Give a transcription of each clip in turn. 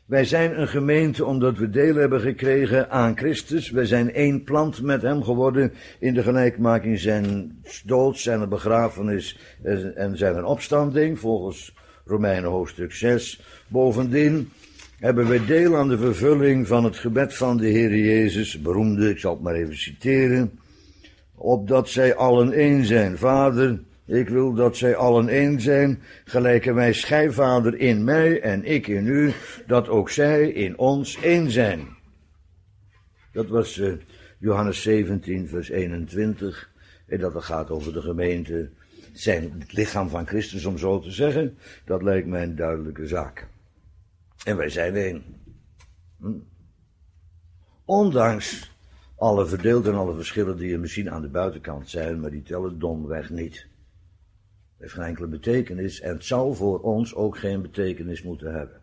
Wij zijn een gemeente omdat we deel hebben gekregen aan Christus. Wij zijn één plant met hem geworden in de gelijkmaking zijn dood, zijn begrafenis en zijn opstanding, volgens Romeinen hoofdstuk 6. Bovendien hebben wij deel aan de vervulling van het gebed van de Heer Jezus, beroemde, ik zal het maar even citeren, opdat zij allen één zijn. Vader, ik wil dat zij allen één zijn, gelijke wij schijvader in mij en ik in u, dat ook zij in ons één zijn. Dat was Johannes 17 vers 21, en dat gaat over de gemeente, zijn het lichaam van Christus om zo te zeggen. Dat lijkt mij een duidelijke zaak. En wij zijn één. Ondanks alle verdeelden en alle verschillen die er misschien aan de buitenkant zijn, maar die tellen domweg niet. Het heeft geen enkele betekenis en het zou voor ons ook geen betekenis moeten hebben.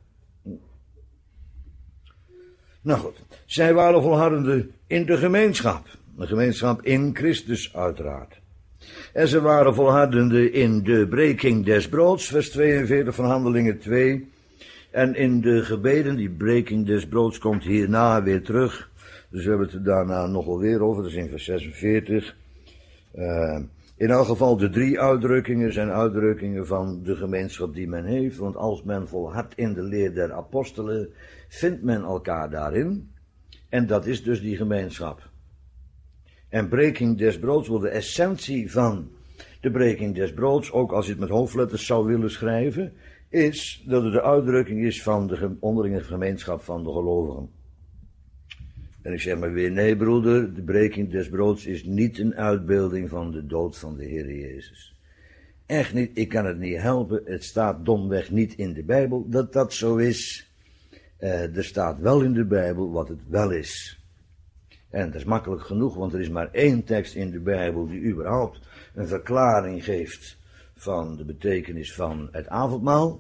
Nou goed, zij waren volhardende in de gemeenschap in Christus uiteraard. En ze waren volhardende in de breking des broods, vers 42 van Handelingen 2. En in de gebeden, die breking des broods komt hierna weer terug. Dus we hebben het er daarna nog wel weer over, dat is in vers 46. In elk geval de 3 uitdrukkingen zijn uitdrukkingen van de gemeenschap die men heeft. Want als men volhardt in de leer der apostelen, vindt men elkaar daarin. En dat is dus die gemeenschap. En breking des broods wordt de essentie van de breking des broods, ook als je het met hoofdletters zou willen schrijven, is dat het de uitdrukking is van de onderlinge gemeenschap van de gelovigen. En ik zeg maar weer, nee broeder, de breking des broods is niet een uitbeelding van de dood van de Heer Jezus. Echt niet, ik kan het niet helpen, het staat domweg niet in de Bijbel dat dat zo is. Er staat wel in de Bijbel wat het wel is. En dat is makkelijk genoeg, want er is maar 1 tekst in de Bijbel die überhaupt een verklaring geeft van de betekenis van het avondmaal.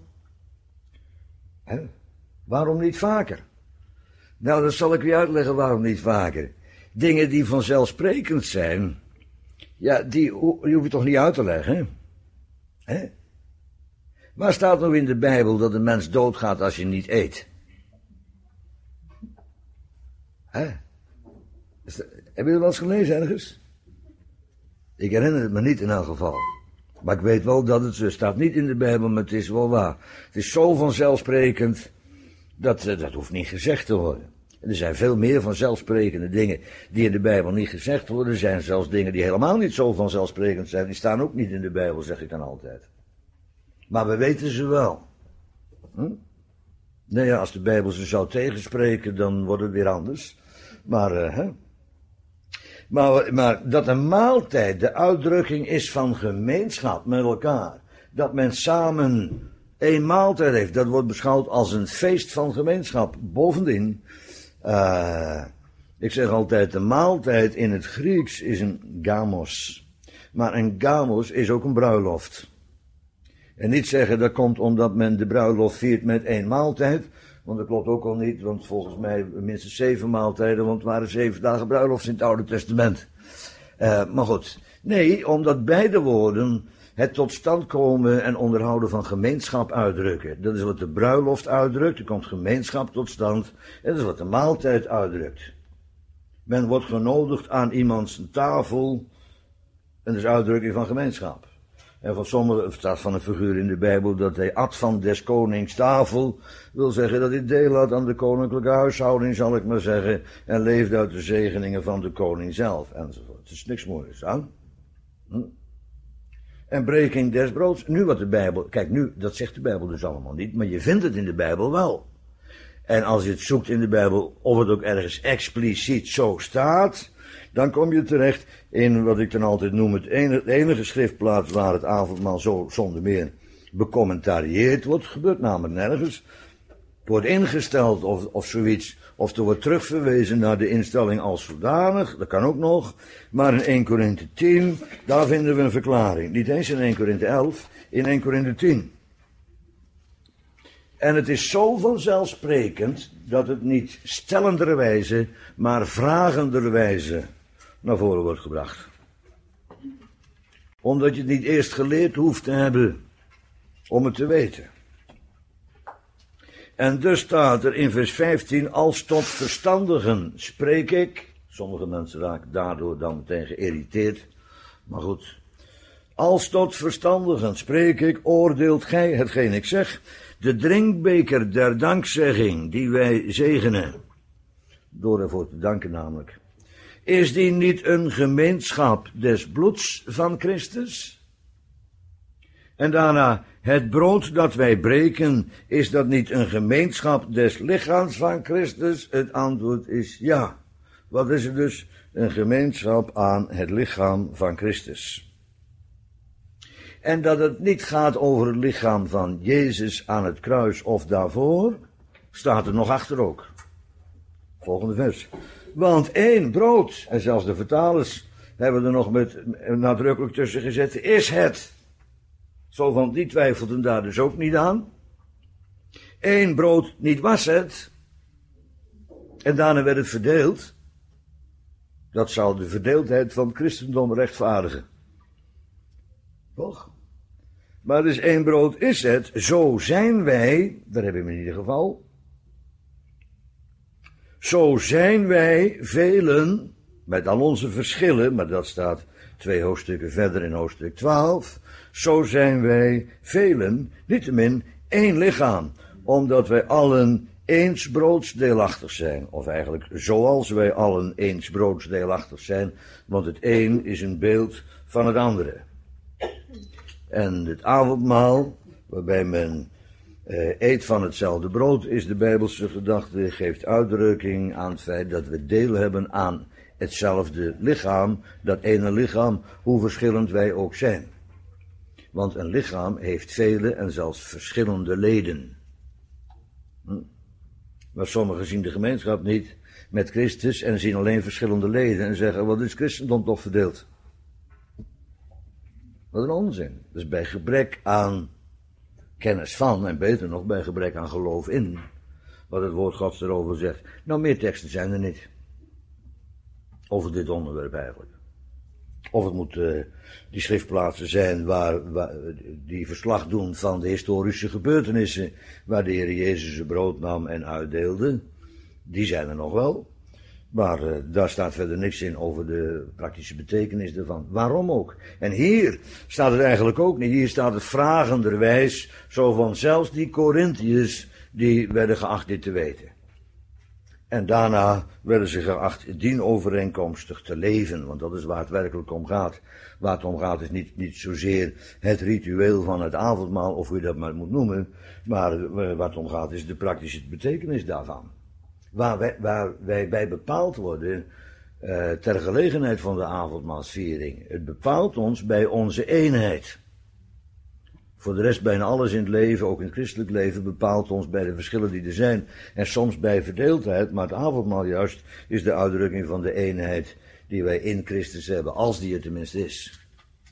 Waarom niet vaker? Nou, dat zal ik u uitleggen waarom niet vaker. Dingen die vanzelfsprekend zijn, ja, die hoef je toch niet uit te leggen, hè? Waar staat nou in de Bijbel dat een mens doodgaat als je niet eet? Heb je dat wel eens gelezen ergens? Ik herinner het me niet in elk geval. Maar ik weet wel dat het staat niet in de Bijbel, maar het is wel waar. Het is zo vanzelfsprekend, dat hoeft niet gezegd te worden. En er zijn veel meer vanzelfsprekende dingen die in de Bijbel niet gezegd worden. Er zijn zelfs dingen die helemaal niet zo vanzelfsprekend zijn. Die staan ook niet in de Bijbel, zeg ik dan altijd. Maar we weten ze wel. Nou ja, als de Bijbel ze zou tegenspreken, dan wordt het weer anders. Maar dat een maaltijd de uitdrukking is van gemeenschap met elkaar. Dat men samen 1 maaltijd heeft. Dat wordt beschouwd als een feest van gemeenschap. Bovendien, ik zeg altijd, de maaltijd in het Grieks is een gamos. Maar een gamos is ook een bruiloft. En niet zeggen dat komt omdat men de bruiloft viert met 1 maaltijd. Want dat klopt ook al niet, want volgens mij minstens 7 maaltijden, want het waren 7 dagen bruiloft in het Oude Testament. Maar goed, nee, omdat beide woorden het tot stand komen en onderhouden van gemeenschap uitdrukken. Dat is wat de bruiloft uitdrukt, er komt gemeenschap tot stand, en dat is wat de maaltijd uitdrukt. Men wordt genodigd aan iemands tafel, en dat is uitdrukking van gemeenschap. En van sommigen staat van een figuur in de Bijbel dat hij at van des konings tafel. Wil zeggen dat hij deel had aan de koninklijke huishouding, zal ik maar zeggen. En leefde uit de zegeningen van de koning zelf, enzovoort. Het is niks moois aan. En breking des broods. Nu wat de Bijbel, kijk nu, dat zegt de Bijbel dus allemaal niet. Maar je vindt het in de Bijbel wel. En als je het zoekt in de Bijbel, of het ook ergens expliciet zo staat, dan kom je terecht in wat ik dan altijd noem de enige schriftplaats waar het avondmaal zo zonder meer becommentarieerd wordt. Het gebeurt namelijk nergens. Het wordt ingesteld of zoiets, of er wordt terugverwezen naar de instelling als zodanig, dat kan ook nog. Maar in 1 Korinthe 10, daar vinden we een verklaring. Niet eens in 1 Korinthe 11, in 1 Korinthe 10. En het is zo vanzelfsprekend dat het niet stellenderwijze, maar vragenderwijze naar voren wordt gebracht. Omdat je het niet eerst geleerd hoeft te hebben om het te weten. En dus staat er in vers 15, als tot verstandigen spreek ik. Sommige mensen raken daardoor dan meteen geïrriteerd. Maar goed. Als tot verstandigen spreek ik, oordeelt gij hetgeen ik zeg. De drinkbeker der dankzegging die wij zegenen. Door ervoor te danken namelijk. Is die niet een gemeenschap des bloeds van Christus? En daarna, het brood dat wij breken, is dat niet een gemeenschap des lichaams van Christus? Het antwoord is ja. Wat is het dus? Een gemeenschap aan het lichaam van Christus. En dat het niet gaat over het lichaam van Jezus aan het kruis of daarvoor, staat er nog achter ook. Volgende vers. Want één brood, en zelfs de vertalers hebben er nog met nadrukkelijk tussen gezet, is het. Zo van, die twijfelden daar dus ook niet aan. Eén brood niet was het. En daarna werd het verdeeld. Dat zou de verdeeldheid van het christendom rechtvaardigen. Toch? Maar dus één brood is het. Zo zijn wij, daar hebben we in ieder geval. Zo zijn wij velen, met al onze verschillen, maar dat staat 2 hoofdstukken verder in hoofdstuk 12. Zo zijn wij velen, niettemin één lichaam, omdat wij allen eens broodsdeelachtig zijn. Of eigenlijk zoals wij allen eens broodsdeelachtig zijn, want het een is een beeld van het andere. En het avondmaal, waarbij men eet van hetzelfde brood, is de Bijbelse gedachte, geeft uitdrukking aan het feit dat we deel hebben aan hetzelfde lichaam, dat ene lichaam, hoe verschillend wij ook zijn. Want een lichaam heeft vele en zelfs verschillende leden. Maar sommigen zien de gemeenschap niet met Christus en zien alleen verschillende leden en zeggen, wat is christendom toch verdeeld? Wat een onzin. Dus bij gebrek aan kennis van, en beter nog, bij gebrek aan geloof in, wat het woord Gods erover zegt. Nou, meer teksten zijn er niet. Over dit onderwerp eigenlijk. Of het moet die schriftplaatsen zijn waar die verslag doen van de historische gebeurtenissen, waar de Heer Jezus het brood nam en uitdeelde. Die zijn er nog wel. Maar daar staat verder niks in over de praktische betekenis ervan. Waarom ook? En hier staat het eigenlijk ook niet. Hier staat het vragenderwijs, zo van zelfs die Korintiërs, die werden geacht dit te weten. En daarna werden ze geacht dienovereenkomstig te leven, want dat is waar het werkelijk om gaat. Waar het om gaat is niet zozeer het ritueel van het avondmaal, of hoe je dat maar moet noemen, maar waar het om gaat is de praktische betekenis daarvan. Waar wij bij bepaald worden ter gelegenheid van de avondmaalsviering. Het bepaalt ons bij onze eenheid. Voor de rest bijna alles in het leven, ook in het christelijk leven, bepaalt ons bij de verschillen die er zijn. En soms bij verdeeldheid, maar het avondmaal juist is de uitdrukking van de eenheid die wij in Christus hebben, als die er tenminste is.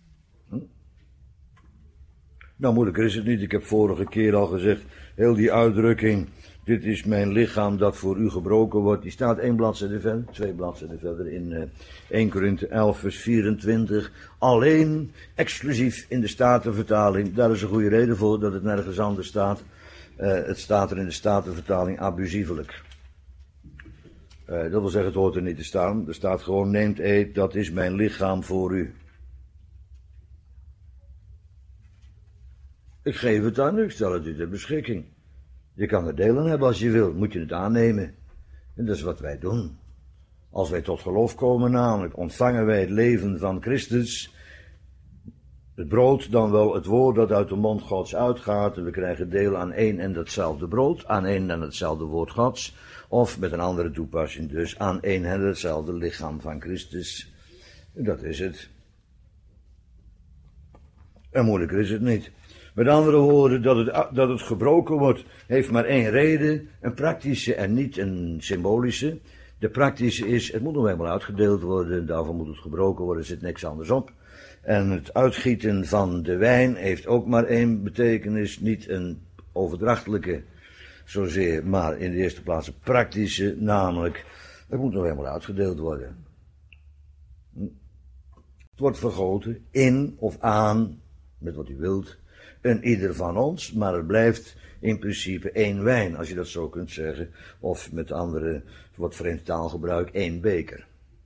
Nou, moeilijker is het niet. Ik heb vorige keer al gezegd, heel die uitdrukking, dit is mijn lichaam dat voor u gebroken wordt, die staat 1 bladzijde verder, 2 bladzijden verder in 1 Korinthe 11 vers 24. Alleen, exclusief in de Statenvertaling. Daar is een goede reden voor dat het nergens anders staat. Het staat er in de Statenvertaling abusievelijk. Dat wil zeggen, het hoort er niet te staan. Er staat gewoon, neemt eet, dat is mijn lichaam voor u. Ik geef het aan u, ik stel het u ter beschikking. Je kan er deel aan hebben als je wil, moet je het aannemen. En dat is wat wij doen. Als wij tot geloof komen, namelijk ontvangen wij het leven van Christus, het brood, dan wel het woord dat uit de mond Gods uitgaat, en we krijgen deel aan één en datzelfde brood, aan één en hetzelfde woord Gods, of met een andere toepassing dus, aan één en hetzelfde lichaam van Christus. En dat is het. En moeilijker is het niet. Met andere woorden, dat het gebroken wordt, heeft maar één reden, een praktische en niet een symbolische. De praktische is, het moet nog eenmaal uitgedeeld worden, daarvoor moet het gebroken worden, er zit niks anders op. En het uitgieten van de wijn heeft ook maar één betekenis, niet een overdrachtelijke zozeer, maar in de eerste plaats een praktische, namelijk, het moet nog eenmaal uitgedeeld worden. Het wordt vergoten, in of aan, met wat u wilt, een ieder van ons, maar het blijft in principe één wijn, als je dat zo kunt zeggen. Of met andere, wat vreemd taalgebruik, één beker.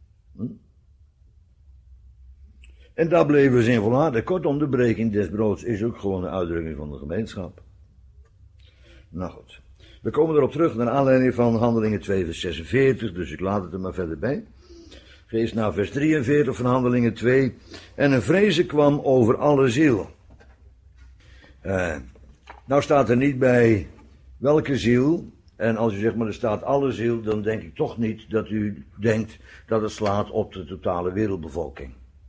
En daar bleven ze in volharden. Kortom, de breking des broods is ook gewoon een uitdrukking van de gemeenschap. Nou goed. We komen erop terug naar aanleiding van Handelingen 2 vers 46, dus ik laat het er maar verder bij. Lees naar vers 43 van Handelingen 2. En een vrezen kwam over alle ziel. Nou staat er niet bij welke ziel. En als u zegt maar er staat alle ziel, dan denk ik toch niet dat u denkt dat het slaat op de totale wereldbevolking.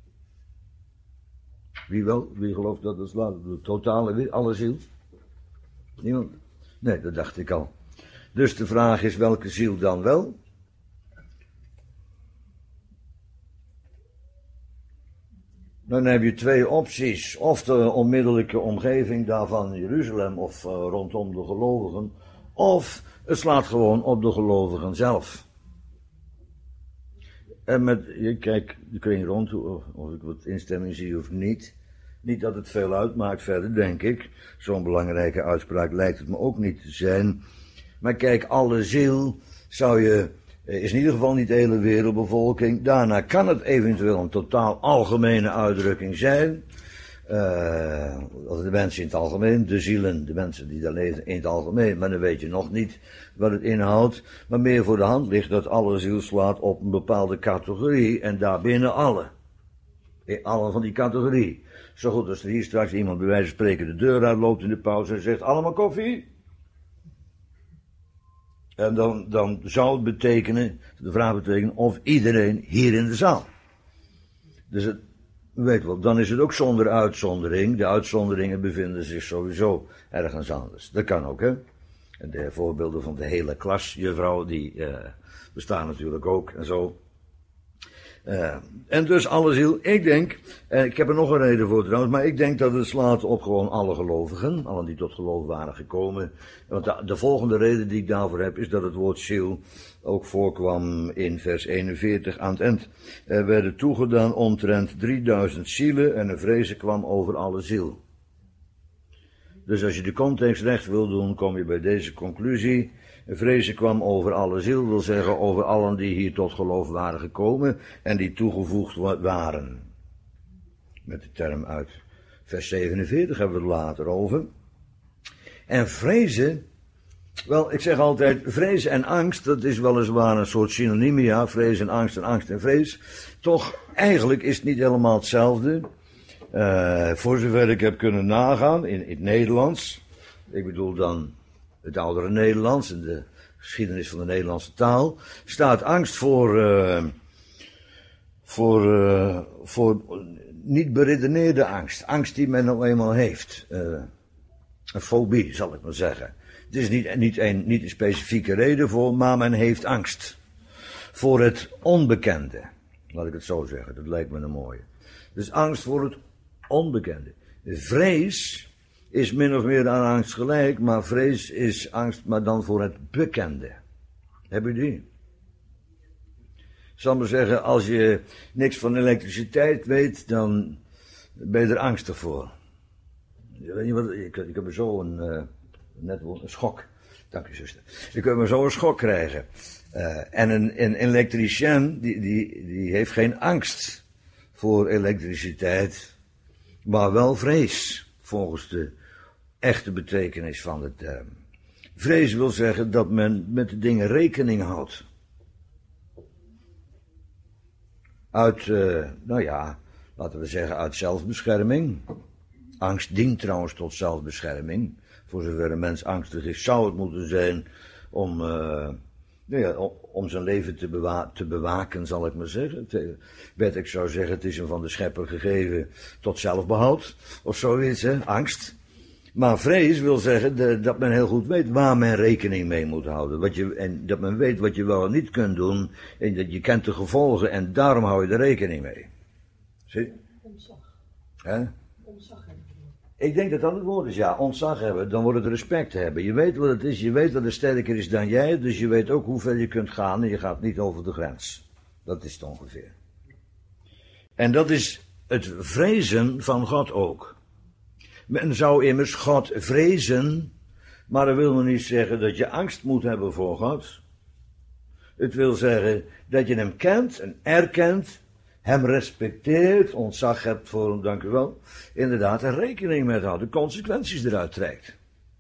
Wie wel? Wie gelooft dat het slaat op de totale alle ziel? Niemand? Nee, dat dacht ik al. Dus de vraag is welke ziel dan wel? Dan heb je twee opties. Of de onmiddellijke omgeving daarvan, Jeruzalem of rondom de gelovigen. Of het slaat gewoon op de gelovigen zelf. En met, kijk de kring rond, of ik wat instemming zie of niet. Niet dat het veel uitmaakt verder, denk ik. Zo'n belangrijke uitspraak lijkt het me ook niet te zijn. Maar kijk, alle ziel is in ieder geval niet de hele wereldbevolking. Daarna kan het eventueel een totaal algemene uitdrukking zijn. De mensen in het algemeen, de zielen, de mensen die daar leven in het algemeen. Maar dan weet je nog niet wat het inhoudt. Maar meer voor de hand ligt dat alle ziel slaat op een bepaalde categorie. En daarbinnen alle. In alle van die categorie. Zo goed als er hier straks iemand bij wijze van spreken de deur uitloopt in de pauze en zegt allemaal koffie. En dan zou het betekenen, de vraag betekenen, of iedereen hier in de zaal. Dus weet wel, dan is het ook zonder uitzondering. De uitzonderingen bevinden zich sowieso ergens anders. Dat kan ook, hè. En de voorbeelden van de hele klas, juffrouw, die bestaan natuurlijk ook en zo. En dus alle ziel, ik denk, en ik heb er nog een reden voor trouwens, maar ik denk dat het slaat op gewoon alle gelovigen, allen die tot geloof waren gekomen. Want de volgende reden die ik daarvoor heb, is dat het woord ziel ook voorkwam in vers 41 aan het eind. Er werden toegedaan omtrent 3000 zielen en een vrezen kwam over alle ziel. Dus als je de context recht wil doen, kom je bij deze conclusie. Vrezen kwam over alle ziel, wil zeggen over allen die hier tot geloof waren gekomen en die toegevoegd waren. Met de term uit vers 47 hebben we het later over. En vrezen, wel, ik zeg altijd, vrezen en angst, dat is weliswaar een soort synonymia, vrees en angst en vrees. Toch, eigenlijk is het niet helemaal hetzelfde. Voor zover ik heb kunnen nagaan, in het Nederlands, ik bedoel dan het oudere Nederlands en de geschiedenis van de Nederlandse taal, staat angst voor niet beredeneerde angst. Angst die men nou eenmaal heeft. Een fobie, zal ik maar zeggen. Het is niet een specifieke reden voor, maar men heeft angst. Voor het onbekende. Laat ik het zo zeggen, dat lijkt me een mooie. Dus angst voor het onbekende. Vrees is min of meer aan angst gelijk, maar vrees is angst, maar dan voor het bekende. Heb je die? Ik zal maar zeggen, als je niks van elektriciteit weet, dan ben je er angstig voor. Weet je wat, ik heb er zo net een schok. Dank u, zuster. Ik heb er zo een schok krijgen. En een elektricien, die heeft geen angst voor elektriciteit, maar wel vrees, volgens de echte betekenis van de term. Vrees wil zeggen dat men met de dingen rekening houdt. Uit, laten we zeggen, uit zelfbescherming. Angst dient trouwens tot zelfbescherming. Voor zover een mens angstig is, zou het moeten zijn om zijn leven te bewaken, zal ik maar zeggen. Ik zou zeggen, het is hem van de schepper gegeven tot zelfbehoud, of zoiets, hè, angst. Maar vrees wil zeggen dat men heel goed weet waar men rekening mee moet houden. En dat men weet wat je wel en niet kunt doen, en dat je kent de gevolgen, en daarom hou je er rekening mee. Zie? Ontzag. Hè? Ontzag hebben. Ik denk dat dat het woord is, ja. Ontzag hebben, dan wordt het respect hebben. Je weet wat het is, je weet dat het sterker is dan jij, dus je weet ook hoe ver je kunt gaan en je gaat niet over de grens. Dat is het ongeveer. En dat is het vrezen van God ook. Men zou immers God vrezen, maar dat wil nog niet zeggen dat je angst moet hebben voor God. Het wil zeggen dat je hem kent en erkent, hem respecteert, ontzag hebt voor hem, dank u wel. Inderdaad, er rekening met houdt, de consequenties eruit trekt.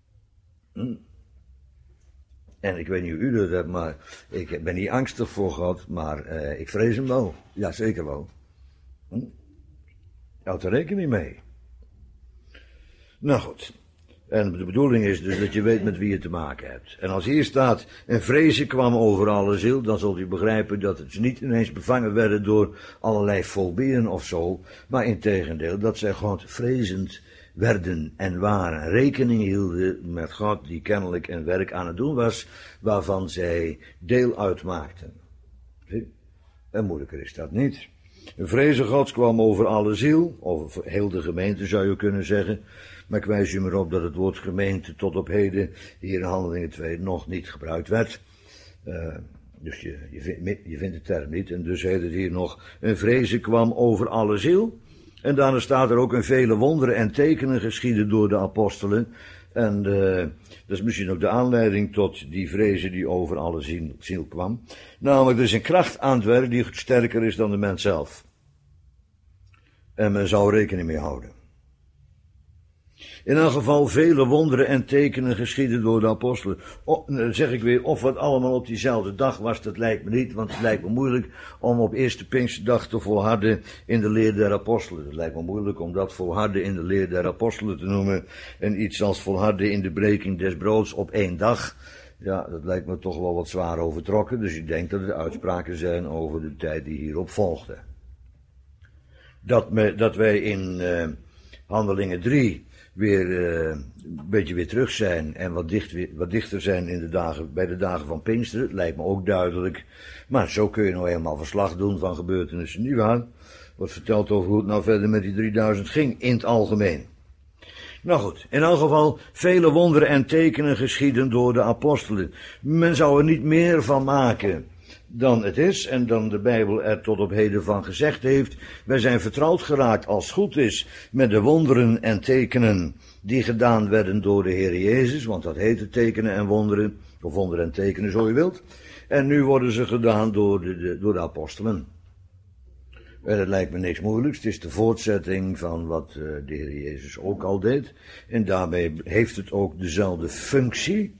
En ik weet niet hoe u dat hebt, maar ik ben niet angstig voor God, maar ik vrees hem wel. Ja, zeker wel. Je houdt er rekening mee. Nou goed. En de bedoeling is dus dat je weet met wie je te maken hebt. En als hier staat, en vrezen kwam over alle ziel, dan zult u begrijpen dat het niet ineens bevangen werden door allerlei fobieën of zo, maar integendeel, dat zij God vrezend werden en waren, rekening hielden met God die kennelijk een werk aan het doen was, waarvan zij deel uitmaakten. Zie? En moeilijker is dat niet. Een vrezen Gods kwam over alle ziel, over heel de gemeente zou je kunnen zeggen, maar ik wijs u maar op dat het woord gemeente tot op heden hier in Handelingen 2 nog niet gebruikt werd. Dus je vindt de term niet, en dus heet het hier nog, een vrezen kwam over alle ziel. En daarna staat er ook een vele wonderen en tekenen geschieden door de apostelen. En dat is misschien ook de aanleiding tot die vrezen die over alle ziel kwam. Namelijk, er is een kracht aan het werk die sterker is dan de mens zelf. En men zou rekening mee houden. In elk geval vele wonderen en tekenen geschieden door de apostelen. Dan zeg ik weer, of het allemaal op diezelfde dag was, dat lijkt me niet, want het lijkt me moeilijk om op eerste Pinksterdag te volharden in de leer der apostelen. Het lijkt me moeilijk om dat volharden in de leer der apostelen te noemen en iets als volharden in de breking des broods op 1 dag. Ja, dat lijkt me toch wel wat zwaar overtrokken, dus ik denk dat het uitspraken zijn over de tijd die hierop volgde. Dat wij in Handelingen 3 weer een beetje weer terug zijn en wat dichter zijn in bij de dagen van Pinksteren, lijkt me ook duidelijk. Maar zo kun je nou helemaal verslag doen van gebeurtenissen, nietwaar? Wordt verteld over hoe het nou verder met die 3000 ging, in het algemeen. Nou goed, in elk geval, vele wonderen en tekenen geschieden door de apostelen. Men zou er niet meer van maken dan het is, en dan de Bijbel er tot op heden van gezegd heeft. Wij zijn vertrouwd geraakt, als het goed is, met de wonderen en tekenen die gedaan werden door de Heer Jezus, want dat heette tekenen en wonderen, of wonderen en tekenen, zo je wilt. En nu worden ze gedaan door de apostelen. En het lijkt me niks moeilijks, het is de voortzetting van wat de Heer Jezus ook al deed. En daarbij heeft het ook dezelfde functie.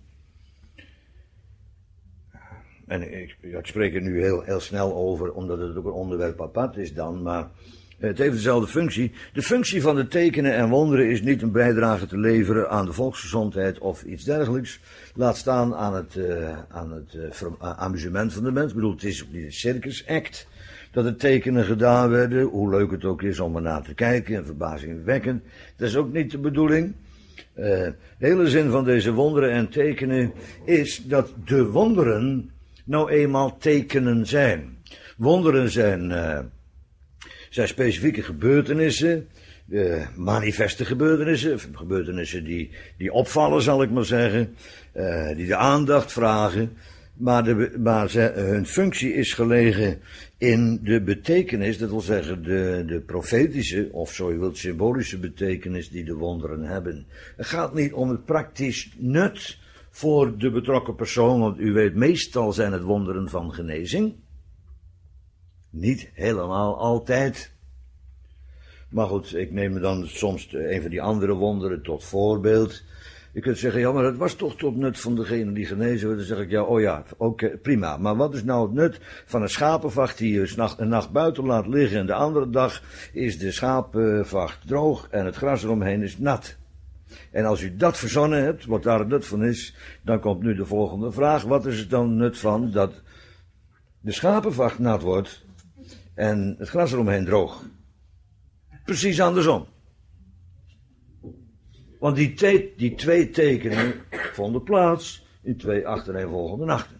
En ik spreek er nu heel snel over, omdat het ook een onderwerp apart is dan, maar het heeft dezelfde functie. De functie van de tekenen en wonderen is niet een bijdrage te leveren aan de volksgezondheid of iets dergelijks. Laat staan aan het amusement van de mens. Ik bedoel, het is niet een circus act dat er tekenen gedaan werden, hoe leuk het ook is om er naar te kijken en verbazingwekkend. Dat is ook niet de bedoeling. De hele zin van deze wonderen en tekenen is dat de wonderen nou eenmaal tekenen zijn. Wonderen zijn specifieke gebeurtenissen, manifeste gebeurtenissen, gebeurtenissen die opvallen, zal ik maar zeggen, die de aandacht vragen, maar hun functie is gelegen in de betekenis, dat wil zeggen de profetische, of zo je wilt, symbolische betekenis die de wonderen hebben. Het gaat niet om het praktisch nut voor de betrokken persoon, want u weet, meestal zijn het wonderen van genezing. Niet helemaal altijd. Maar goed, ik neem dan soms een van die andere wonderen tot voorbeeld. Je kunt zeggen, ja, maar dat was toch tot nut van degene die genezen werd. Dan zeg ik, ja, oh ja, oké, prima. Maar wat is nou het nut van een schapenvacht die je een nacht buiten laat liggen en de andere dag is de schapenvacht droog en het gras eromheen is nat? En als u dat verzonnen hebt, wat daar het nut van is, dan komt nu de volgende vraag. Wat is het dan het nut van dat de schapenvacht nat wordt en het gras eromheen droog? Precies andersom. Want die twee tekenen vonden plaats in 2 achtereenvolgende nachten.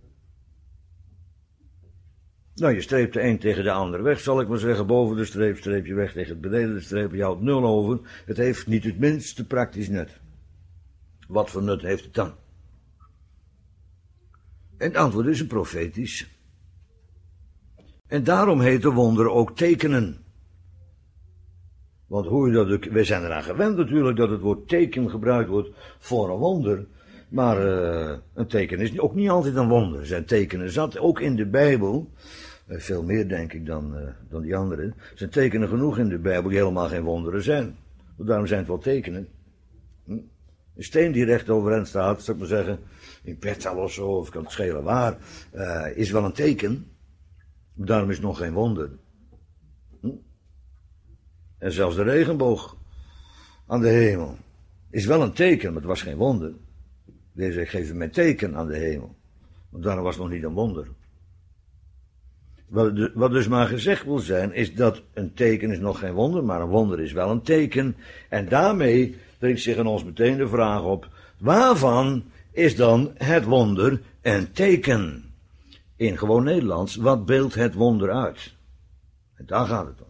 Nou, je streept de een tegen de andere weg, zal ik maar zeggen. Boven de streep, streep je weg tegen het beneden de streep. Je houdt 0 over. Het heeft niet het minste praktisch nut. Wat voor nut heeft het dan? En het antwoord is een profetisch. En daarom heten wonderen ook tekenen. Want hoe je dat ook, wij zijn eraan gewend natuurlijk dat het woord teken gebruikt wordt voor een wonder. Maar een teken is ook niet altijd een wonder. Er zijn tekenen zat, ook in de Bijbel. Veel meer denk ik dan die anderen. Er zijn tekenen genoeg in de Bijbel die helemaal geen wonderen zijn. Daarom zijn het wel tekenen. Een steen die recht overeind staat, zou ik maar zeggen, in Bethel of zo, of kan het schelen waar, is wel een teken. Daarom is het nog geen wonder. En zelfs de regenboog aan de hemel is wel een teken, maar het was geen wonder. Deze zegt, geef me een teken aan de hemel. Want daarom was het nog niet een wonder. Wat dus maar gezegd wil zijn, is dat een teken is nog geen wonder, maar een wonder is wel een teken. En daarmee dringt zich in ons meteen de vraag op, waarvan is dan het wonder een teken? In gewoon Nederlands, wat beeldt het wonder uit? En daar gaat het om.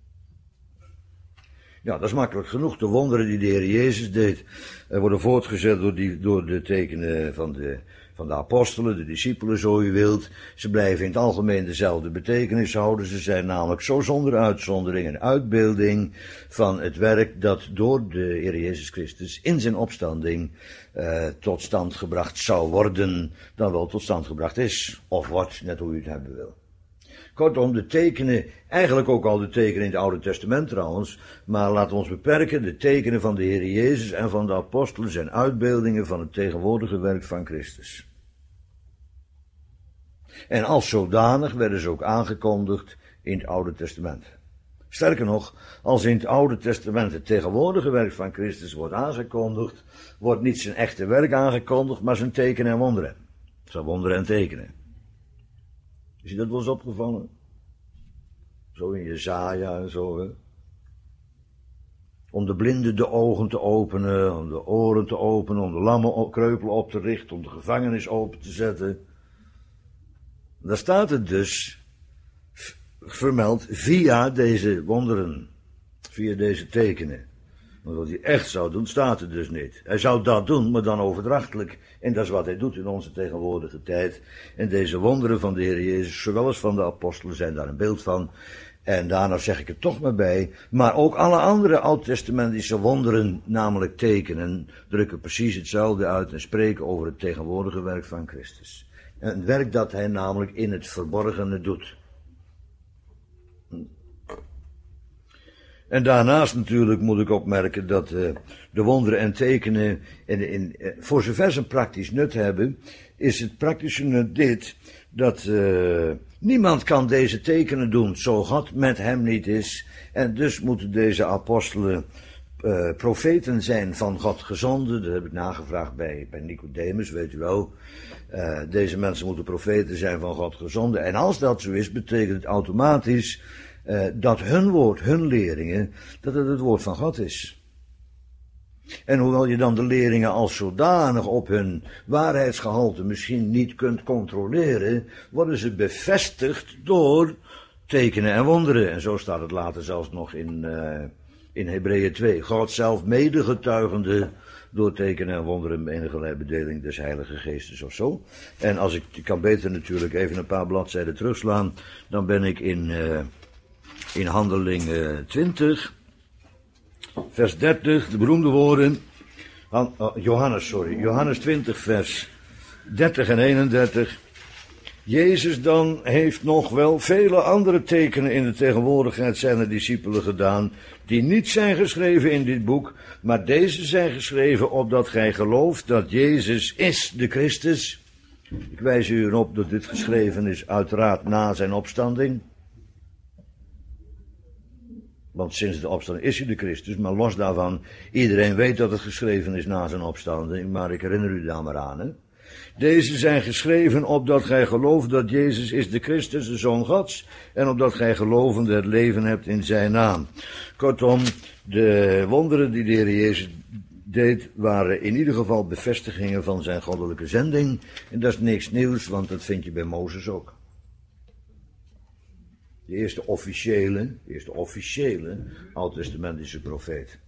Ja, dat is makkelijk genoeg. De wonderen die de Heer Jezus deed, worden voortgezet door de tekenen van de apostelen, de discipelen, zo u wilt. Ze blijven in het algemeen dezelfde betekenis houden. Ze zijn namelijk zo zonder uitzondering een uitbeelding van het werk dat door de Heer Jezus Christus in zijn opstanding tot stand gebracht zou worden, dan wel tot stand gebracht is. Of wordt, net hoe u het hebben wil. Kortom, de tekenen, eigenlijk ook al de tekenen in het Oude Testament trouwens, maar laten we ons beperken, de tekenen van de Heer Jezus en van de apostelen zijn uitbeeldingen van het tegenwoordige werk van Christus. En als zodanig werden ze ook aangekondigd in het Oude Testament. Sterker nog, als in het Oude Testament het tegenwoordige werk van Christus wordt aangekondigd, wordt niet zijn echte werk aangekondigd, maar zijn tekenen en wonderen. Zijn wonderen en tekenen. Is je dat wel eens opgevallen? Zo in Jesaja en zo, hè? Om de blinden de ogen te openen, om de oren te openen, om de lammen kreupelen op te richten, om de gevangenis open te zetten. Daar staat het dus vermeld via deze wonderen, via deze tekenen. Want wat hij echt zou doen, staat er dus niet. Hij zou dat doen, maar dan overdrachtelijk. En dat is wat hij doet in onze tegenwoordige tijd. En deze wonderen van de Heer Jezus, zowel als van de apostelen, zijn daar een beeld van. En daarna zeg ik er toch maar bij. Maar ook alle andere oud-testamentische wonderen, namelijk tekenen, drukken precies hetzelfde uit en spreken over het tegenwoordige werk van Christus. Een werk dat hij namelijk in het verborgene doet. En daarnaast natuurlijk moet ik opmerken dat de wonderen en tekenen, voor zover ze een praktisch nut hebben, is het praktische nut dit, dat niemand kan deze tekenen doen, zo God met hem niet is. En dus moeten deze apostelen profeten zijn van God gezonden. Dat heb ik nagevraagd bij Nicodemus, weet u wel. Deze mensen moeten profeten zijn van God gezonden. En als dat zo is, betekent het automatisch dat hun woord, hun leringen, dat het woord van God is. En hoewel je dan de leringen als zodanig op hun waarheidsgehalte misschien niet kunt controleren, worden ze bevestigd door tekenen en wonderen. En zo staat het later zelfs nog in Hebreeën 2. God zelf medegetuigende door tekenen en wonderen bij enige bedeling des Heilige Geestes of zo. En als ik kan beter natuurlijk even een paar bladzijden terugslaan, dan ben ik in Handelingen 20, vers 30, de beroemde woorden, Johannes 20, vers 30 en 31. Jezus dan heeft nog wel vele andere tekenen in de tegenwoordigheid zijner discipelen gedaan, die niet zijn geschreven in dit boek, maar deze zijn geschreven opdat gij gelooft dat Jezus is de Christus. Ik wijs u erop dat dit geschreven is uiteraard na zijn opstanding. Want sinds de opstanding is hij de Christus, maar los daarvan, iedereen weet dat het geschreven is na zijn opstanding, maar ik herinner u daar maar aan, hè. Deze zijn geschreven opdat gij gelooft dat Jezus is de Christus, de Zoon Gods, en opdat gij gelovende het leven hebt in zijn naam. Kortom, de wonderen die de Heer Jezus deed, waren in ieder geval bevestigingen van zijn goddelijke zending. En dat is niks nieuws, want dat vind je bij Mozes ook. De eerste officiële oud-testamentische profeet.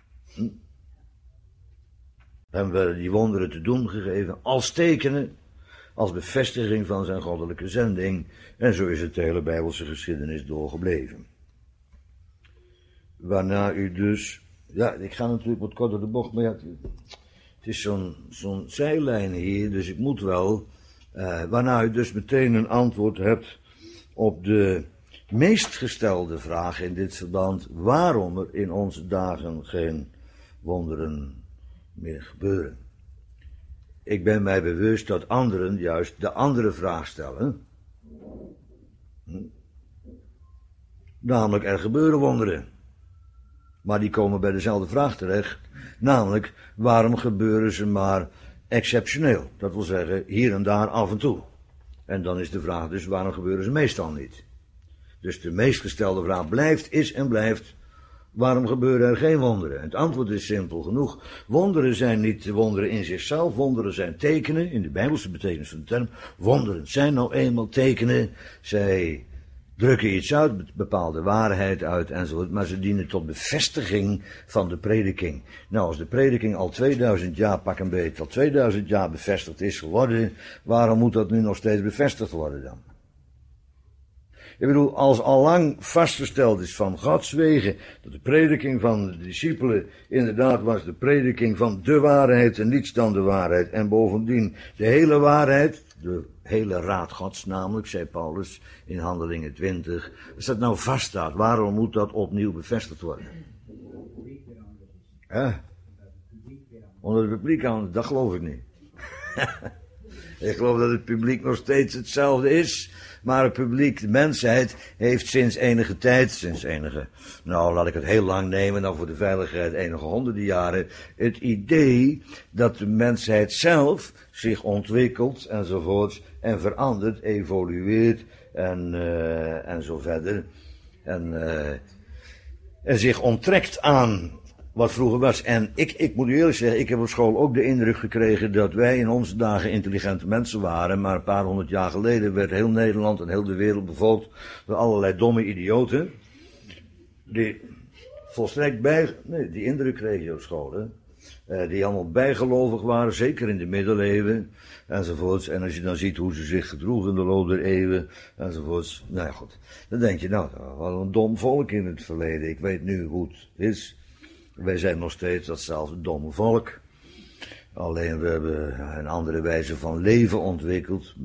Hebben we die wonderen te doen gegeven als tekenen, als bevestiging van zijn goddelijke zending. En zo is het de hele Bijbelse geschiedenis doorgebleven. Waarna u dus, ja, ik ga natuurlijk wat korter de bocht, maar ja, het is zo'n zijlijn hier, dus ik moet wel, waarna u dus meteen een antwoord hebt op de meest gestelde vraag in dit verband, waarom er in onze dagen geen wonderen meer gebeuren. Ik ben mij bewust dat anderen juist de andere vraag stellen. Namelijk, er gebeuren wonderen. Maar die komen bij dezelfde vraag terecht. Namelijk, waarom gebeuren ze maar exceptioneel? Dat wil zeggen, hier en daar af en toe. En dan is de vraag dus, waarom gebeuren ze meestal niet? Dus de meest gestelde vraag is en blijft, waarom gebeuren er geen wonderen? En het antwoord is simpel genoeg. Wonderen zijn niet wonderen in zichzelf. Wonderen zijn tekenen, in de Bijbelse betekenis van de term. Wonderen zijn nou eenmaal tekenen. Zij drukken iets uit, bepaalde waarheid uit enzovoort. Maar ze dienen tot bevestiging van de prediking. Nou, als de prediking al 2000 jaar, pak een beetje, al 2000 jaar bevestigd is geworden, waarom moet dat nu nog steeds bevestigd worden dan? Ik bedoel, als al lang vastgesteld is van Gods wegen, dat de prediking van de discipelen inderdaad was de prediking van de waarheid en niets dan de waarheid. En bovendien de hele waarheid, de hele raad Gods namelijk, zei Paulus in Handelingen 20. Als dat nou vaststaat, waarom moet dat opnieuw bevestigd worden? Onder het publiek aan, dat geloof ik niet. Ik geloof dat het publiek nog steeds hetzelfde is. Maar het publiek, de mensheid, heeft sinds enige tijd, nou laat ik het heel lang nemen, dan voor de veiligheid enige honderden jaren, het idee dat de mensheid zelf zich ontwikkelt enzovoorts en verandert, evolueert en zo verder. En zich onttrekt aan wat vroeger was. En ik moet u eerlijk zeggen, ik heb op school ook de indruk gekregen dat wij in onze dagen intelligente mensen waren, maar een paar honderd jaar geleden werd heel Nederland en heel de wereld bevolkt door allerlei domme idioten, die volstrekt die indruk kreeg je op school, hè? Die allemaal bijgelovig waren, zeker in de middeleeuwen, enzovoorts. En als je dan ziet hoe ze zich gedroegen in de loop der eeuwen, enzovoorts. Nou ja, goed. Dan denk je, nou, wat een dom volk in het verleden. Ik weet nu hoe het is. Wij zijn nog steeds datzelfde domme volk. Alleen we hebben een andere wijze van leven ontwikkeld.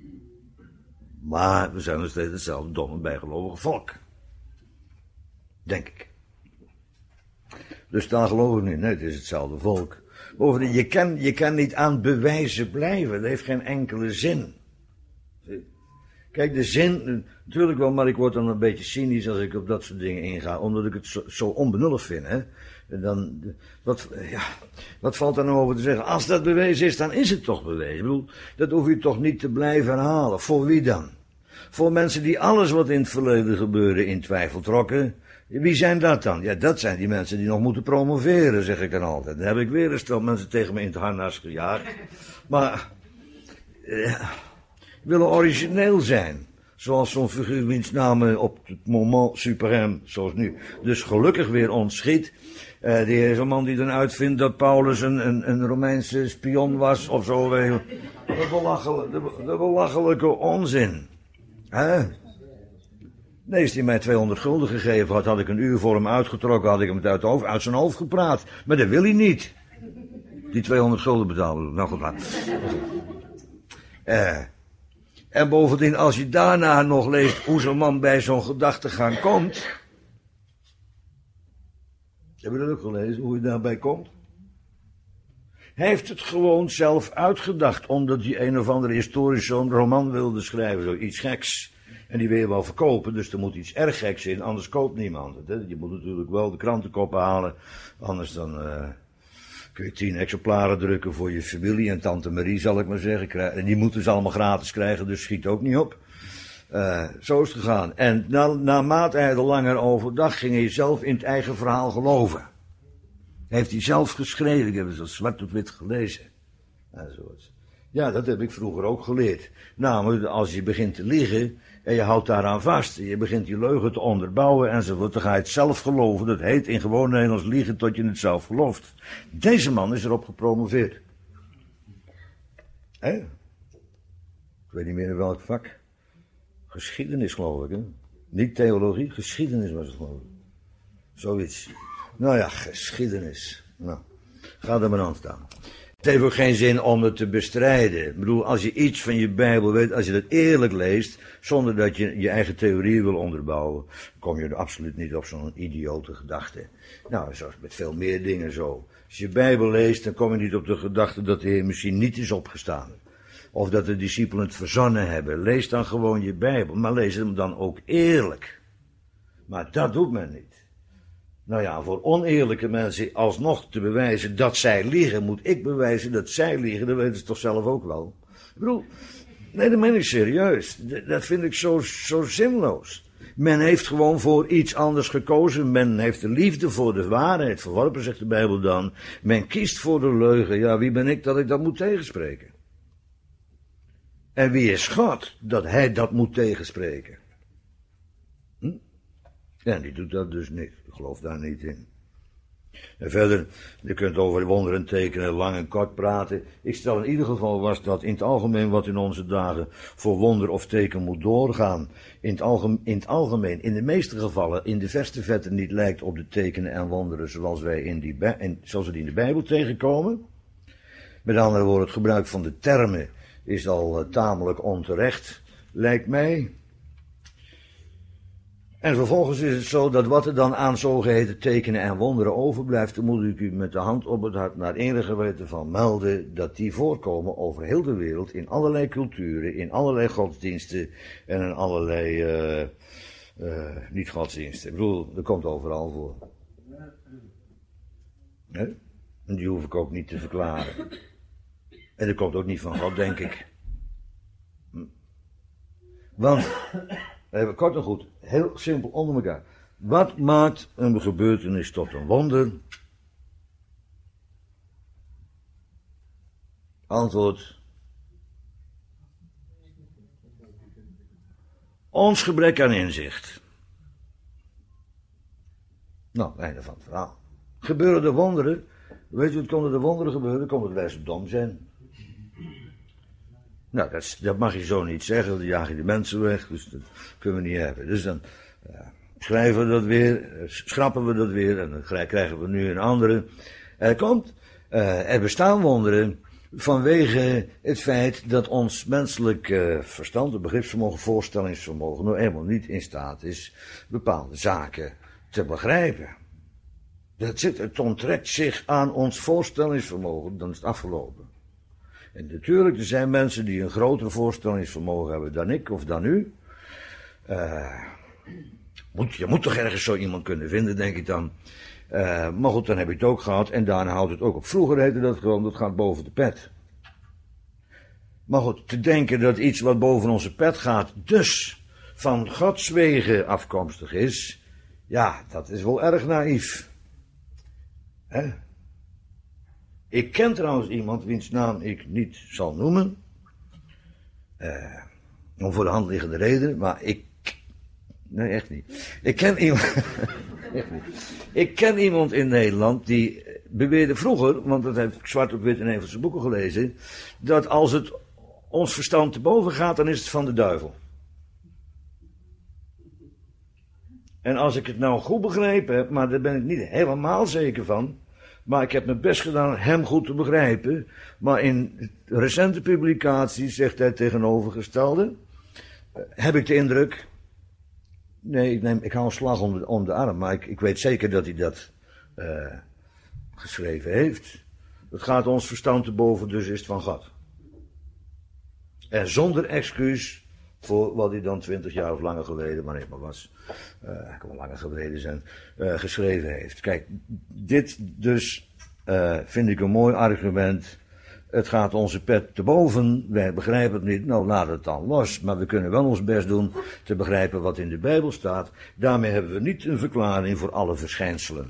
Maar we zijn nog steeds hetzelfde domme bijgelovige volk. Denk ik. Dus daar geloof ik niet. Nee, het is hetzelfde volk. Bovendien, je kan niet aan bewijzen blijven. Dat heeft geen enkele zin. Kijk, de zin, natuurlijk wel, maar ik word dan een beetje cynisch als ik op dat soort dingen inga. Omdat ik het zo onbenullig vind, hè. Dan, wat valt er nou over te zeggen? Als dat bewezen is, dan is het toch bewezen. Ik bedoel, dat hoef je toch niet te blijven herhalen. Voor wie dan? Voor mensen die alles wat in het verleden gebeurde in twijfel trokken. Wie zijn dat dan? Ja, dat zijn die mensen die nog moeten promoveren, zeg ik dan altijd. Dan heb ik weer een stel mensen tegen me in het harnas gejaagd. Maar, willen origineel zijn. Zoals zo'n figuur wiens naam op het moment suprême, zoals nu, dus gelukkig weer ontschiet. Die is een man die dan uitvindt dat Paulus een Romeinse spion was of zo. De belachelijke onzin. Nee, als hij mij 200 gulden gegeven had, had ik een uur voor hem uitgetrokken, had ik hem het uit zijn hoofd gepraat. Maar dat wil hij niet. Die 200 gulden betalen. Nou goed, en bovendien, als je daarna nog leest hoe zo'n man bij zo'n gedachtegang komt. Heb je dat ook gelezen, hoe je daarbij komt? Hij heeft het gewoon zelf uitgedacht, omdat hij een of andere historische roman wilde schrijven, zoiets geks. En die wil je wel verkopen, dus er moet iets erg geks in, anders koopt niemand het. Hè? Je moet natuurlijk wel de krantenkoppen halen, anders dan kun je 10 exemplaren drukken voor je familie en tante Marie, zal ik maar zeggen. En die moeten ze allemaal gratis krijgen, dus schiet ook niet op. Zo is het gegaan. En naarmate hij er langer over dacht, ging hij zelf in het eigen verhaal geloven. Heeft hij zelf geschreven, ik heb het zo zwart op wit gelezen. Enzovoort. Ja, dat heb ik vroeger ook geleerd. Namelijk, als je begint te liegen en je houdt daaraan vast, en je begint die leugen te onderbouwen enzovoort, dan ga je het zelf geloven. Dat heet in gewoon Nederlands liegen tot je het zelf gelooft. Deze man is erop gepromoveerd. Ik weet niet meer in welk vak. Geschiedenis, geloof ik, hè? Niet theologie, geschiedenis was het, geloof ik. Zoiets. Nou ja, geschiedenis. Nou, ga er maar aan staan. Het heeft ook geen zin om het te bestrijden. Ik bedoel, als je iets van je Bijbel weet, als je dat eerlijk leest, zonder dat je je eigen theorie wil onderbouwen, kom je er absoluut niet op zo'n idiote gedachte. Nou, zoals met veel meer dingen zo. Als je Bijbel leest, dan kom je niet op de gedachte dat de Heer misschien niet is opgestaan. Of dat de discipelen het verzonnen hebben. Lees dan gewoon je Bijbel, maar lees hem dan ook eerlijk. Maar dat doet men niet. Nou ja, voor oneerlijke mensen alsnog te bewijzen dat zij liegen, moet ik bewijzen dat zij liegen, dat weten ze toch zelf ook wel. Ik bedoel, nee, dat meen ik serieus. Dat vind ik zo zinloos. Men heeft gewoon voor iets anders gekozen. Men heeft de liefde voor de waarheid verworpen, zegt de Bijbel dan. Men kiest voor de leugen. Ja, wie ben ik dat ik dat moet tegenspreken? En wie is God dat hij dat moet tegenspreken? En die doet dat dus niet. Ik geloof daar niet in. En verder, je kunt over wonderen, tekenen, lang en kort praten. Ik stel in ieder geval vast dat in het algemeen wat in onze dagen voor wonder of teken moet doorgaan. In het algemeen, in de meeste gevallen, in de verste verte niet lijkt op de tekenen en wonderen zoals zoals we die in de Bijbel tegenkomen. Met andere woorden, het gebruik van de termen is al tamelijk onterecht, lijkt mij. En vervolgens is het zo dat wat er dan aan zogeheten tekenen en wonderen overblijft, dan moet ik u met de hand op het hart naar enige weten van melden dat die voorkomen over heel de wereld, in allerlei culturen, in allerlei godsdiensten en in allerlei niet-godsdiensten. Ik bedoel, dat komt overal voor. He? En die hoef ik ook niet te verklaren. En dat komt ook niet van God, denk ik. Want, even kort en goed, heel simpel onder elkaar. Wat maakt een gebeurtenis tot een wonder? Antwoord. Ons gebrek aan inzicht. Nou, einde van het verhaal. Gebeuren er wonderen? Weet je wat konden er wonderen gebeuren? Kon het wij zo dom zijn? Nou, dat mag je zo niet zeggen, dan jaag je de mensen weg, dus dat kunnen we niet hebben. Dus dan schrijven we dat weer, schrappen we dat weer, en dan krijgen we nu een andere. Er bestaan wonderen vanwege het feit dat ons menselijk verstand, het begripsvermogen, voorstellingsvermogen, nou eenmaal niet in staat is bepaalde zaken te begrijpen. Het onttrekt zich aan ons voorstellingsvermogen, dan is het afgelopen. En natuurlijk, er zijn mensen die een groter voorstellingsvermogen hebben dan ik of dan u. Je moet toch ergens zo iemand kunnen vinden, denk ik dan. Maar goed, dan heb je het ook gehad en daarna houdt het ook op. Vroeger heette dat gewoon, dat gaat boven de pet. Maar goed, te denken dat iets wat boven onze pet gaat, dus van Gods wegen afkomstig is, ja, dat is wel erg naïef. Hè? Ik ken trouwens iemand wiens naam ik niet zal noemen. Om voor de hand liggende reden, maar nee, echt niet. Ik ken iemand. Echt niet. Ik ken iemand in Nederland die beweerde vroeger, want dat heb ik zwart op wit in een van zijn boeken gelezen, dat als het ons verstand te boven gaat, dan is het van de duivel. En als ik het nou goed begrepen heb, maar daar ben ik niet helemaal zeker van, maar ik heb mijn best gedaan hem goed te begrijpen. Maar in recente publicaties zegt hij tegenovergestelde. Heb ik de indruk. Nee, ik hou een slag om de arm. Maar ik weet zeker dat hij dat geschreven heeft. Het gaat ons verstand te boven, dus is het van God. En zonder excuus voor wat hij dan 20 jaar of langer geleden, maar nee, maar was, kan wel langer geleden zijn, geschreven heeft. Kijk, dit dus vind ik een mooi argument. Het gaat onze pet te boven, wij begrijpen het niet, nou laat het dan los. Maar we kunnen wel ons best doen te begrijpen wat in de Bijbel staat. Daarmee hebben we niet een verklaring voor alle verschijnselen.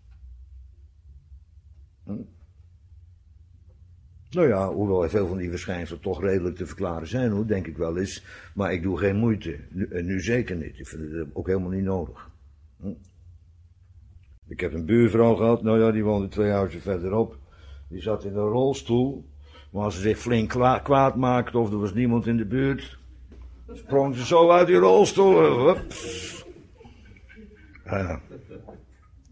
Nou ja, hoewel veel van die verschijnselen toch redelijk te verklaren zijn, hoor, denk ik wel eens. Maar ik doe geen moeite. Nu zeker niet. Ik vind het ook helemaal niet nodig. Ik heb een buurvrouw gehad, nou ja, die woonde 2 huizen verderop. Die zat in een rolstoel. Maar als ze zich flink kwaad maakte of er was niemand in de buurt, sprong ze zo uit die rolstoel.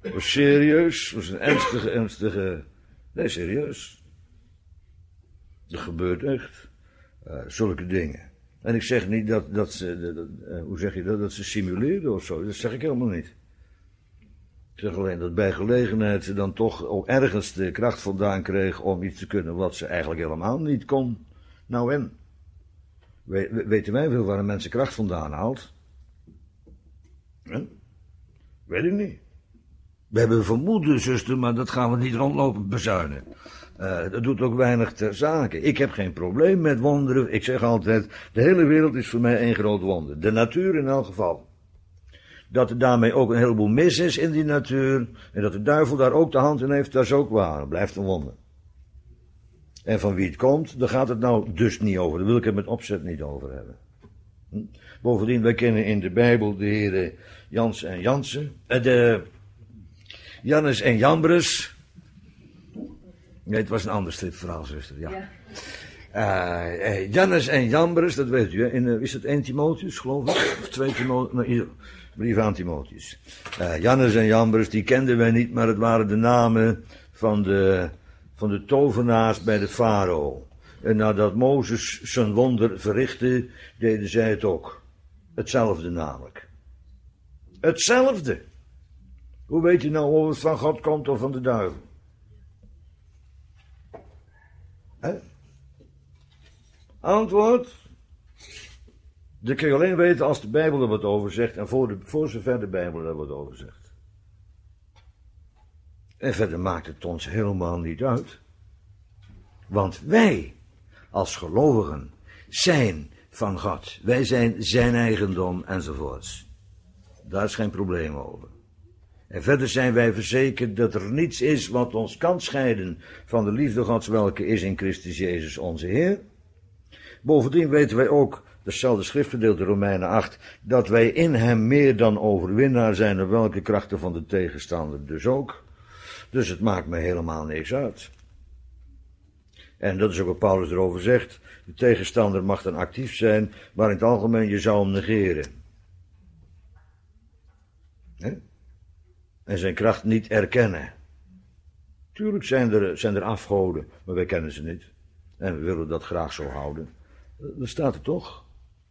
Was serieus, was een ernstige... Nee, serieus. Er gebeurt echt zulke dingen. En ik zeg niet dat ze, hoe zeg je dat ze simuleerden of zo. Dat zeg ik helemaal niet. Ik zeg alleen dat bij gelegenheid ze dan toch ook ergens de kracht vandaan kreeg om iets te kunnen wat ze eigenlijk helemaal niet kon. Nou en? Weten wij veel waar een mensen kracht vandaan haalt? Weet ik niet. We hebben vermoeden, zuster, maar dat gaan we niet rondlopen bezuinen. Dat doet ook weinig ter zake. Ik heb geen probleem met wonderen. Ik zeg altijd, de hele wereld is voor mij één groot wonder. De natuur in elk geval. Dat er daarmee ook een heleboel mis is in die natuur. En dat de duivel daar ook de hand in heeft, dat is ook waar. Dat blijft een wonder. En van wie het komt, daar gaat het nou dus niet over. Daar wil ik het met opzet niet over hebben. Bovendien, wij kennen in de Bijbel de heren Jans en Jansen. Jannes en Jambres. Nee, het was een ander stripverhaal, zuster. Ja. Jannes en Jambres, dat weet u. Is het 1 Timotheus, geloof ik? Of 2 Timotheus? Nee, brief aan Timotheus. Jannes en Jambres, die kenden wij niet, maar het waren de namen van de tovenaars bij de farao. En nadat Mozes zijn wonder verrichtte, deden zij het ook. Hetzelfde namelijk. Hetzelfde. Hoe weet je nou of het van God komt of van de duivel? Antwoord. Dat kun je alleen weten als de Bijbel er wat over zegt en voor zover de Bijbel er wat over zegt. En verder maakt het ons helemaal niet uit. Want wij, als gelovigen, zijn van God. Wij zijn zijn eigendom enzovoorts. Daar is geen probleem over. En verder zijn wij verzekerd dat er niets is wat ons kan scheiden van de liefde Gods, welke is in Christus Jezus onze Heer. Bovendien weten wij ook, datzelfde schriftgedeelte Romeinen 8, dat wij in hem meer dan overwinnaar zijn, op welke krachten van de tegenstander dus ook. Dus het maakt me helemaal niks uit. En dat is ook wat Paulus erover zegt. De tegenstander mag dan actief zijn, maar in het algemeen je zou hem negeren. En zijn kracht niet erkennen. Tuurlijk zijn er afgoden, maar wij kennen ze niet. En we willen dat graag zo houden. Dat staat er toch?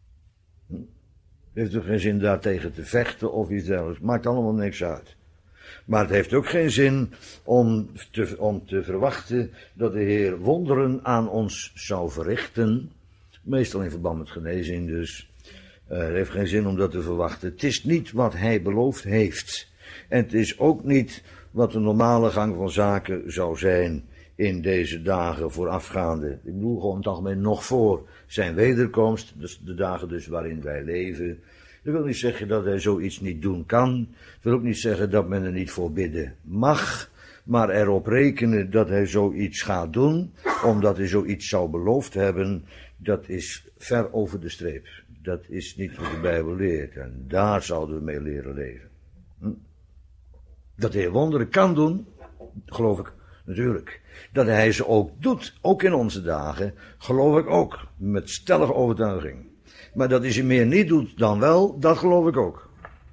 Heeft er geen zin daartegen te vechten of iets dergelijks. Maakt allemaal niks uit. Maar het heeft ook geen zin om te verwachten dat de Heer wonderen aan ons zou verrichten. Meestal in verband met genezing dus. Het heeft geen zin om dat te verwachten. Het is niet wat hij beloofd heeft. En het is ook niet wat de normale gang van zaken zou zijn in deze dagen voorafgaande. Ik bedoel gewoon in het algemeen nog voor zijn wederkomst. Dus de dagen dus waarin wij leven. Dat wil niet zeggen dat hij zoiets niet doen kan. Het wil ook niet zeggen dat men er niet voor bidden mag. Maar erop rekenen dat hij zoiets gaat doen, omdat hij zoiets zou beloofd hebben, dat is ver over de streep. Dat is niet wat de Bijbel leert. En daar zouden we mee leren leven. Dat de Heer wonderen kan doen, geloof ik natuurlijk. Dat hij ze ook doet, ook in onze dagen, geloof ik ook. Met stellige overtuiging. Maar dat hij ze meer niet doet dan wel, dat geloof ik ook.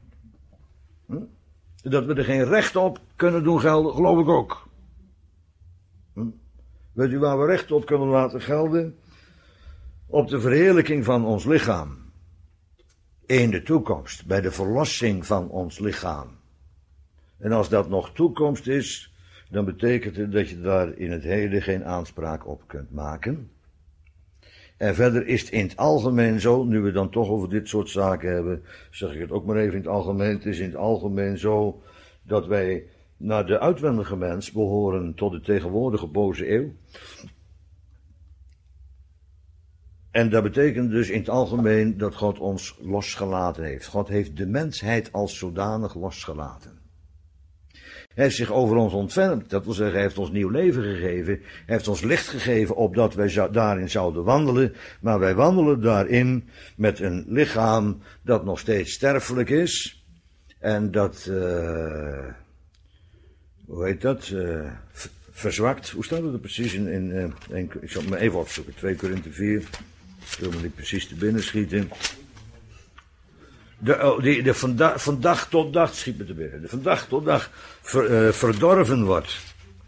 Dat we er geen recht op kunnen doen gelden, geloof ik ook. Weet u waar we recht op kunnen laten gelden? Op de verheerlijking van ons lichaam. In de toekomst, bij de verlossing van ons lichaam. En als dat nog toekomst is, dan betekent het dat je daar in het heden geen aanspraak op kunt maken. En verder is het in het algemeen zo, nu we dan toch over dit soort zaken hebben, zeg ik het ook maar even in het algemeen. Het is in het algemeen zo dat wij naar de uitwendige mens behoren tot de tegenwoordige boze eeuw. En dat betekent dus in het algemeen dat God ons losgelaten heeft. God heeft de mensheid als zodanig losgelaten. Hij heeft zich over ons ontfermd, dat wil zeggen, hij heeft ons nieuw leven gegeven, hij heeft ons licht gegeven opdat wij daarin zouden wandelen, maar wij wandelen daarin met een lichaam dat nog steeds sterfelijk is, en dat, hoe heet dat, verzwakt. Hoe staat het er precies in ik zal het maar even opzoeken, 2 Korinthe 4, ik wil me niet precies te binnen schieten. van dag tot dag, schiet me te binnen, van dag tot dag verdorven wordt.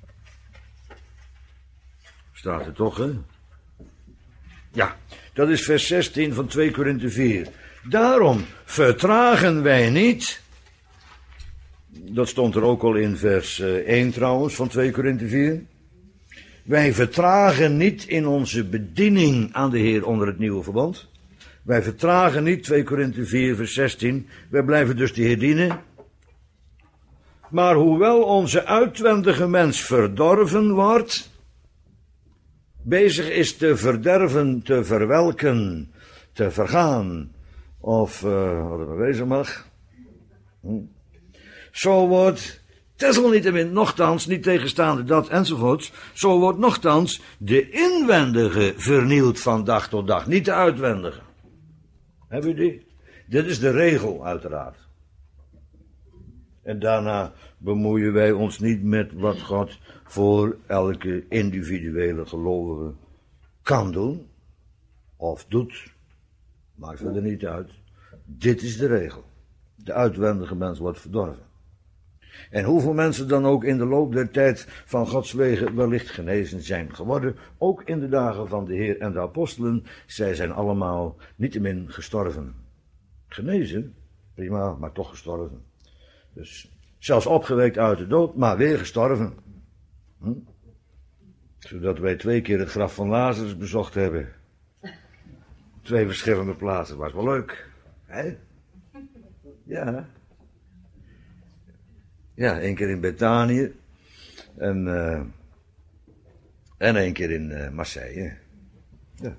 Staat er toch, hè? Ja, dat is vers 16 van 2 Korinthe 4. Daarom vertragen wij niet. Dat stond er ook al in vers 1 trouwens van 2 Korinthe 4. Wij vertragen niet in onze bediening aan de Heer onder het nieuwe verbond. Wij vertragen niet, 2 Korinthe 4 vers 16. Wij blijven dus de Heer dienen. Maar hoewel onze uitwendige mens verdorven wordt, bezig is te verderven, te verwelken, te vergaan, of wat er maar wezen mag. Zo wordt, desalniettemin, nochtans, niet tegenstaande dat enzovoorts, zo wordt nochtans de inwendige vernieuwd van dag tot dag, niet de uitwendige. Heb je die? Dit is de regel, uiteraard. En daarna bemoeien wij ons niet met wat God voor elke individuele gelovige kan doen, of doet. Maakt verder niet uit. Dit is de regel. De uitwendige mens wordt verdorven. En hoeveel mensen dan ook in de loop der tijd van Gods wegen wellicht genezen zijn geworden, ook in de dagen van de Heer en de apostelen, zij zijn allemaal niettemin gestorven. Genezen, prima, maar toch gestorven. Dus zelfs opgewekt uit de dood, maar weer gestorven. Zodat wij 2 keer het graf van Lazarus bezocht hebben. 2 verschillende plaatsen, was wel leuk. Hè? Ja. Ja, 1 keer in Betanië. En 1 keer in Marseille. Ja.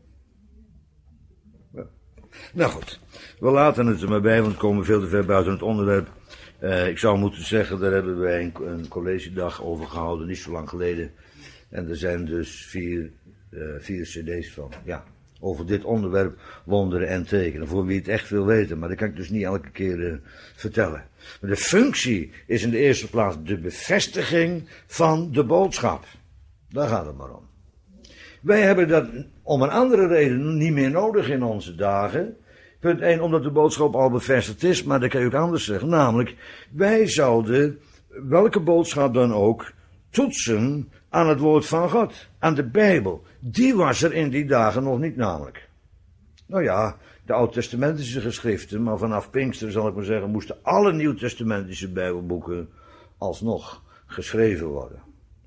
Ja. Nou goed, we laten het er maar bij, want we komen veel te ver buiten het onderwerp. Ik zou moeten zeggen, daar hebben wij een collegedag over gehouden, niet zo lang geleden. En er zijn dus 4 cd's van, ja, over dit onderwerp, wonderen en tekenen. Voor wie het echt wil weten, maar dat kan ik dus niet elke keer vertellen. Maar de functie is in de eerste plaats de bevestiging van de boodschap. Daar gaat het maar om. Wij hebben dat om een andere reden niet meer nodig in onze dagen. Punt 1, omdat de boodschap al bevestigd is, maar dat kan je ook anders zeggen. Namelijk, wij zouden, welke boodschap dan ook, toetsen aan het woord van God, aan de Bijbel. Die was er in die dagen nog niet namelijk. Nou ja, de oud-testamentische geschriften, maar vanaf Pinkster zal ik maar zeggen, moesten alle nieuw-testamentische Bijbelboeken alsnog geschreven worden.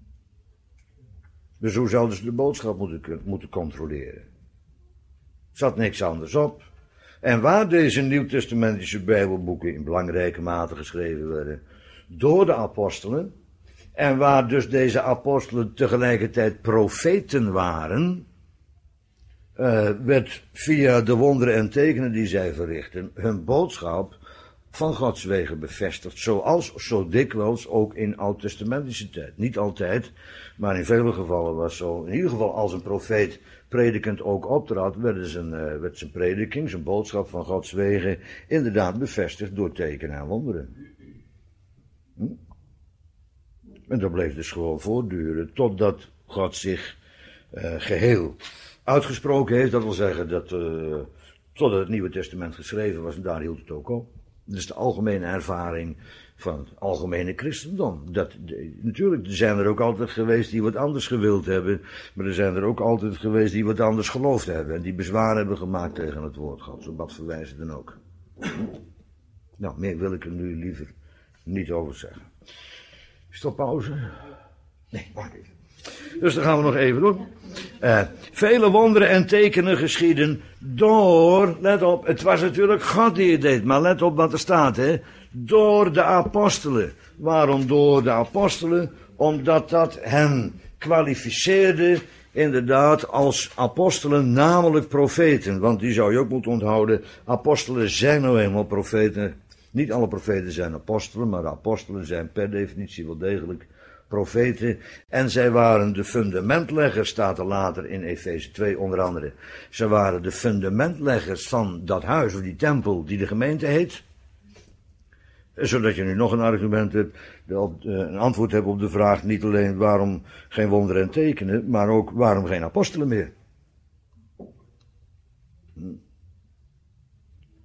Dus hoe zouden ze de boodschap moeten controleren? Er zat niks anders op. En waar deze nieuw-testamentische Bijbelboeken in belangrijke mate geschreven werden door de apostelen, en waar dus deze apostelen tegelijkertijd profeten waren, werd via de wonderen en tekenen die zij verrichten, hun boodschap van Gods wegen bevestigd, zoals zo dikwijls ook in oud-testamentische tijd. Niet altijd, maar in vele gevallen was zo. In ieder geval als een profeet predikend ook optrad, werd zijn prediking, zijn boodschap van Gods wegen, inderdaad bevestigd door tekenen en wonderen. En dat bleef dus gewoon voortduren, totdat God zich geheel uitgesproken heeft. Dat wil zeggen, dat totdat het Nieuwe Testament geschreven was, en daar hield het ook op. Dat is de algemene ervaring van het algemene christendom. Natuurlijk, er zijn er ook altijd geweest die wat anders gewild hebben, maar er zijn er ook altijd geweest die wat anders geloofd hebben, en die bezwaar hebben gemaakt tegen het woord Gods, op wat voor wijze dan ook. Nou, meer wil ik er nu liever niet over zeggen. Is dat pauze? Nee, wacht even. Dus dan gaan we nog even doen. Vele wonderen en tekenen geschieden door, let op, het was natuurlijk God die het deed, maar let op wat er staat, hè. Door de apostelen. Waarom door de apostelen? Omdat dat hen kwalificeerde, inderdaad, als apostelen, namelijk profeten. Want die zou je ook moeten onthouden, apostelen zijn nou eenmaal profeten. Niet alle profeten zijn apostelen, maar de apostelen zijn per definitie wel degelijk profeten. En zij waren de fundamentleggers, staat er later in Efeze 2 onder andere. Zij waren de fundamentleggers van dat huis of die tempel die de gemeente heet. Zodat je nu nog een argument hebt, een antwoord hebt op de vraag, niet alleen waarom geen wonderen en tekenen, maar ook waarom geen apostelen meer. Het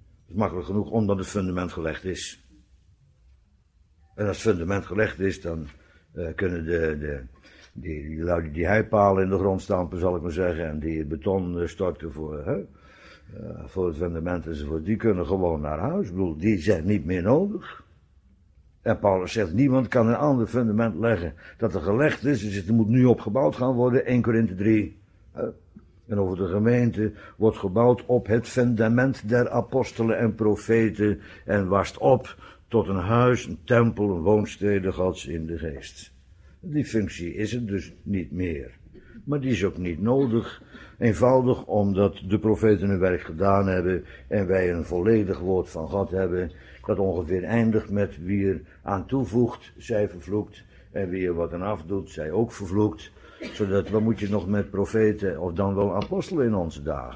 makkelijk genoeg, omdat het fundament gelegd is. En als het fundament gelegd is, dan kunnen die heipalen in de grond stampen, zal ik maar zeggen, en die beton storten voor het fundament enzovoort, die kunnen gewoon naar huis. Ik bedoel, die zijn niet meer nodig. En Paulus zegt, niemand kan een ander fundament leggen dat er gelegd is, dus het moet nu opgebouwd gaan worden, 1 Korinthe 3. En over de gemeente wordt gebouwd op het fundament der apostelen en profeten en wast op tot een huis, een tempel, een woonstede Gods in de geest. Die functie is er dus niet meer. Maar die is ook niet nodig. Eenvoudig omdat de profeten hun werk gedaan hebben en wij een volledig woord van God hebben, dat ongeveer eindigt met wie er aan toevoegt, zij vervloekt, en wie er wat aan afdoet, zij ook vervloekt. Zodat, wat moet je nog met profeten of dan wel apostelen in onze dagen?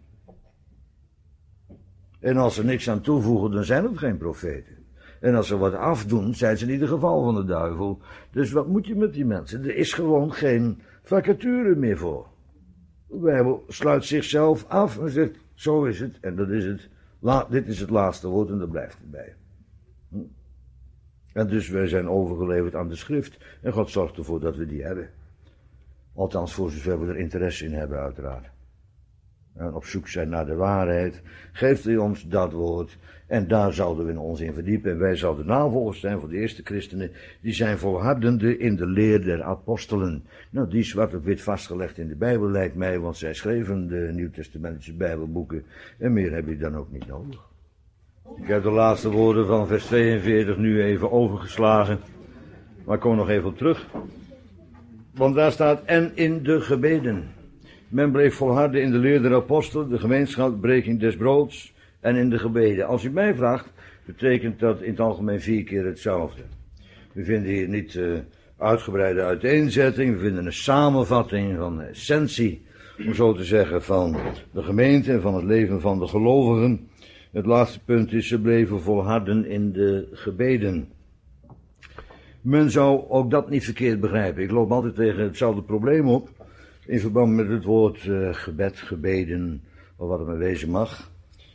En als ze niks aan toevoegen, dan zijn het geen profeten. En als ze wat afdoen, zijn ze in ieder geval van de duivel. Dus wat moet je met die mensen? Er is gewoon geen vacature meer voor. De Bijbel sluit zichzelf af en zegt, zo is het en dat is het. Dit is het laatste woord en dat blijft erbij. En dus wij zijn overgeleverd aan de schrift en God zorgt ervoor dat we die hebben. Althans voor zover we er interesse in hebben uiteraard. En op zoek zijn naar de waarheid, geeft hij ons dat woord en daar zouden we ons in verdiepen. En wij zouden navolgers zijn voor de eerste christenen, die zijn volhardende in de leer der apostelen. Nou, die zwart op wit vastgelegd in de Bijbel lijkt mij, want zij schreven de Nieuwtestamentische Bijbelboeken en meer heb je dan ook niet nodig. Ik heb de laatste woorden van vers 42 nu even overgeslagen, maar ik kom nog even op terug. Want daar staat, en in de gebeden. Men bleef volharden in de leer der apostelen, de gemeenschapsbreking des broods en in de gebeden. Als u mij vraagt, betekent dat in het algemeen 4 keer hetzelfde. We vinden hier niet uitgebreide uiteenzetting, we vinden een samenvatting van de essentie, om zo te zeggen, van de gemeente en van het leven van de gelovigen. Het laatste punt is, ze bleven volharden in de gebeden. Men zou ook dat niet verkeerd begrijpen. Ik loop altijd tegen hetzelfde probleem op, in verband met het woord gebed, gebeden, of wat het maar wezen mag.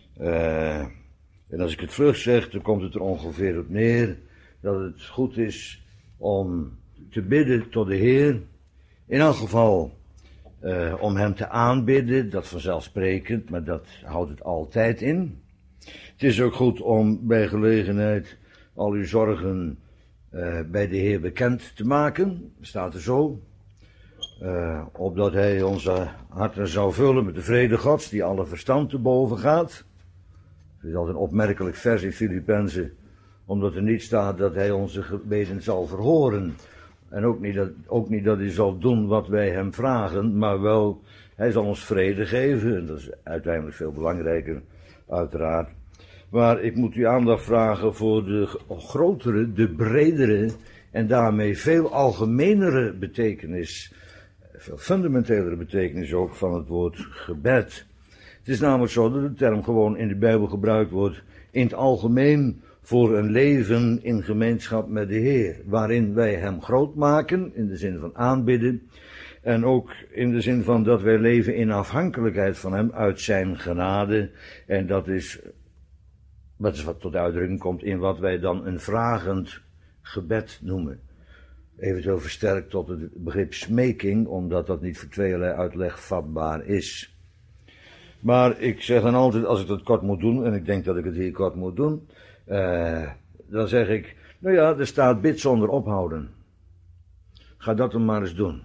En als ik het vlug zeg, dan komt het er ongeveer op neer dat het goed is om te bidden tot de Heer. In elk geval om hem te aanbidden, dat vanzelfsprekend, maar dat houdt het altijd in. Het is ook goed om bij gelegenheid al uw zorgen bij de Heer bekend te maken, staat er zo. Opdat hij onze harten zou vullen met de vrede Gods, die alle verstand te boven gaat. Het is altijd een opmerkelijk vers in Filippenzen, omdat er niet staat dat hij onze gebeden zal verhoren. En ook niet dat hij zal doen wat wij hem vragen, maar wel, hij zal ons vrede geven. En dat is uiteindelijk veel belangrijker, uiteraard. Maar ik moet u aandacht vragen voor de grotere, de bredere en daarmee veel algemenere betekenis, veel fundamentelere betekenis ook van het woord gebed. Het is namelijk zo dat de term gewoon in de Bijbel gebruikt wordt in het algemeen voor een leven in gemeenschap met de Heer, waarin wij hem groot maken, in de zin van aanbidden, en ook in de zin van dat wij leven in afhankelijkheid van hem uit zijn genade, en dat is wat tot uitdrukking komt in wat wij dan een vragend gebed noemen. Eventueel versterkt tot het begrip smeking, omdat dat niet voor tweeërlei uitleg vatbaar is. Maar ik zeg dan altijd, als ik dat kort moet doen, en ik denk dat ik het hier kort moet doen, dan zeg ik, nou ja, er staat bid zonder ophouden. Ga dat dan maar eens doen.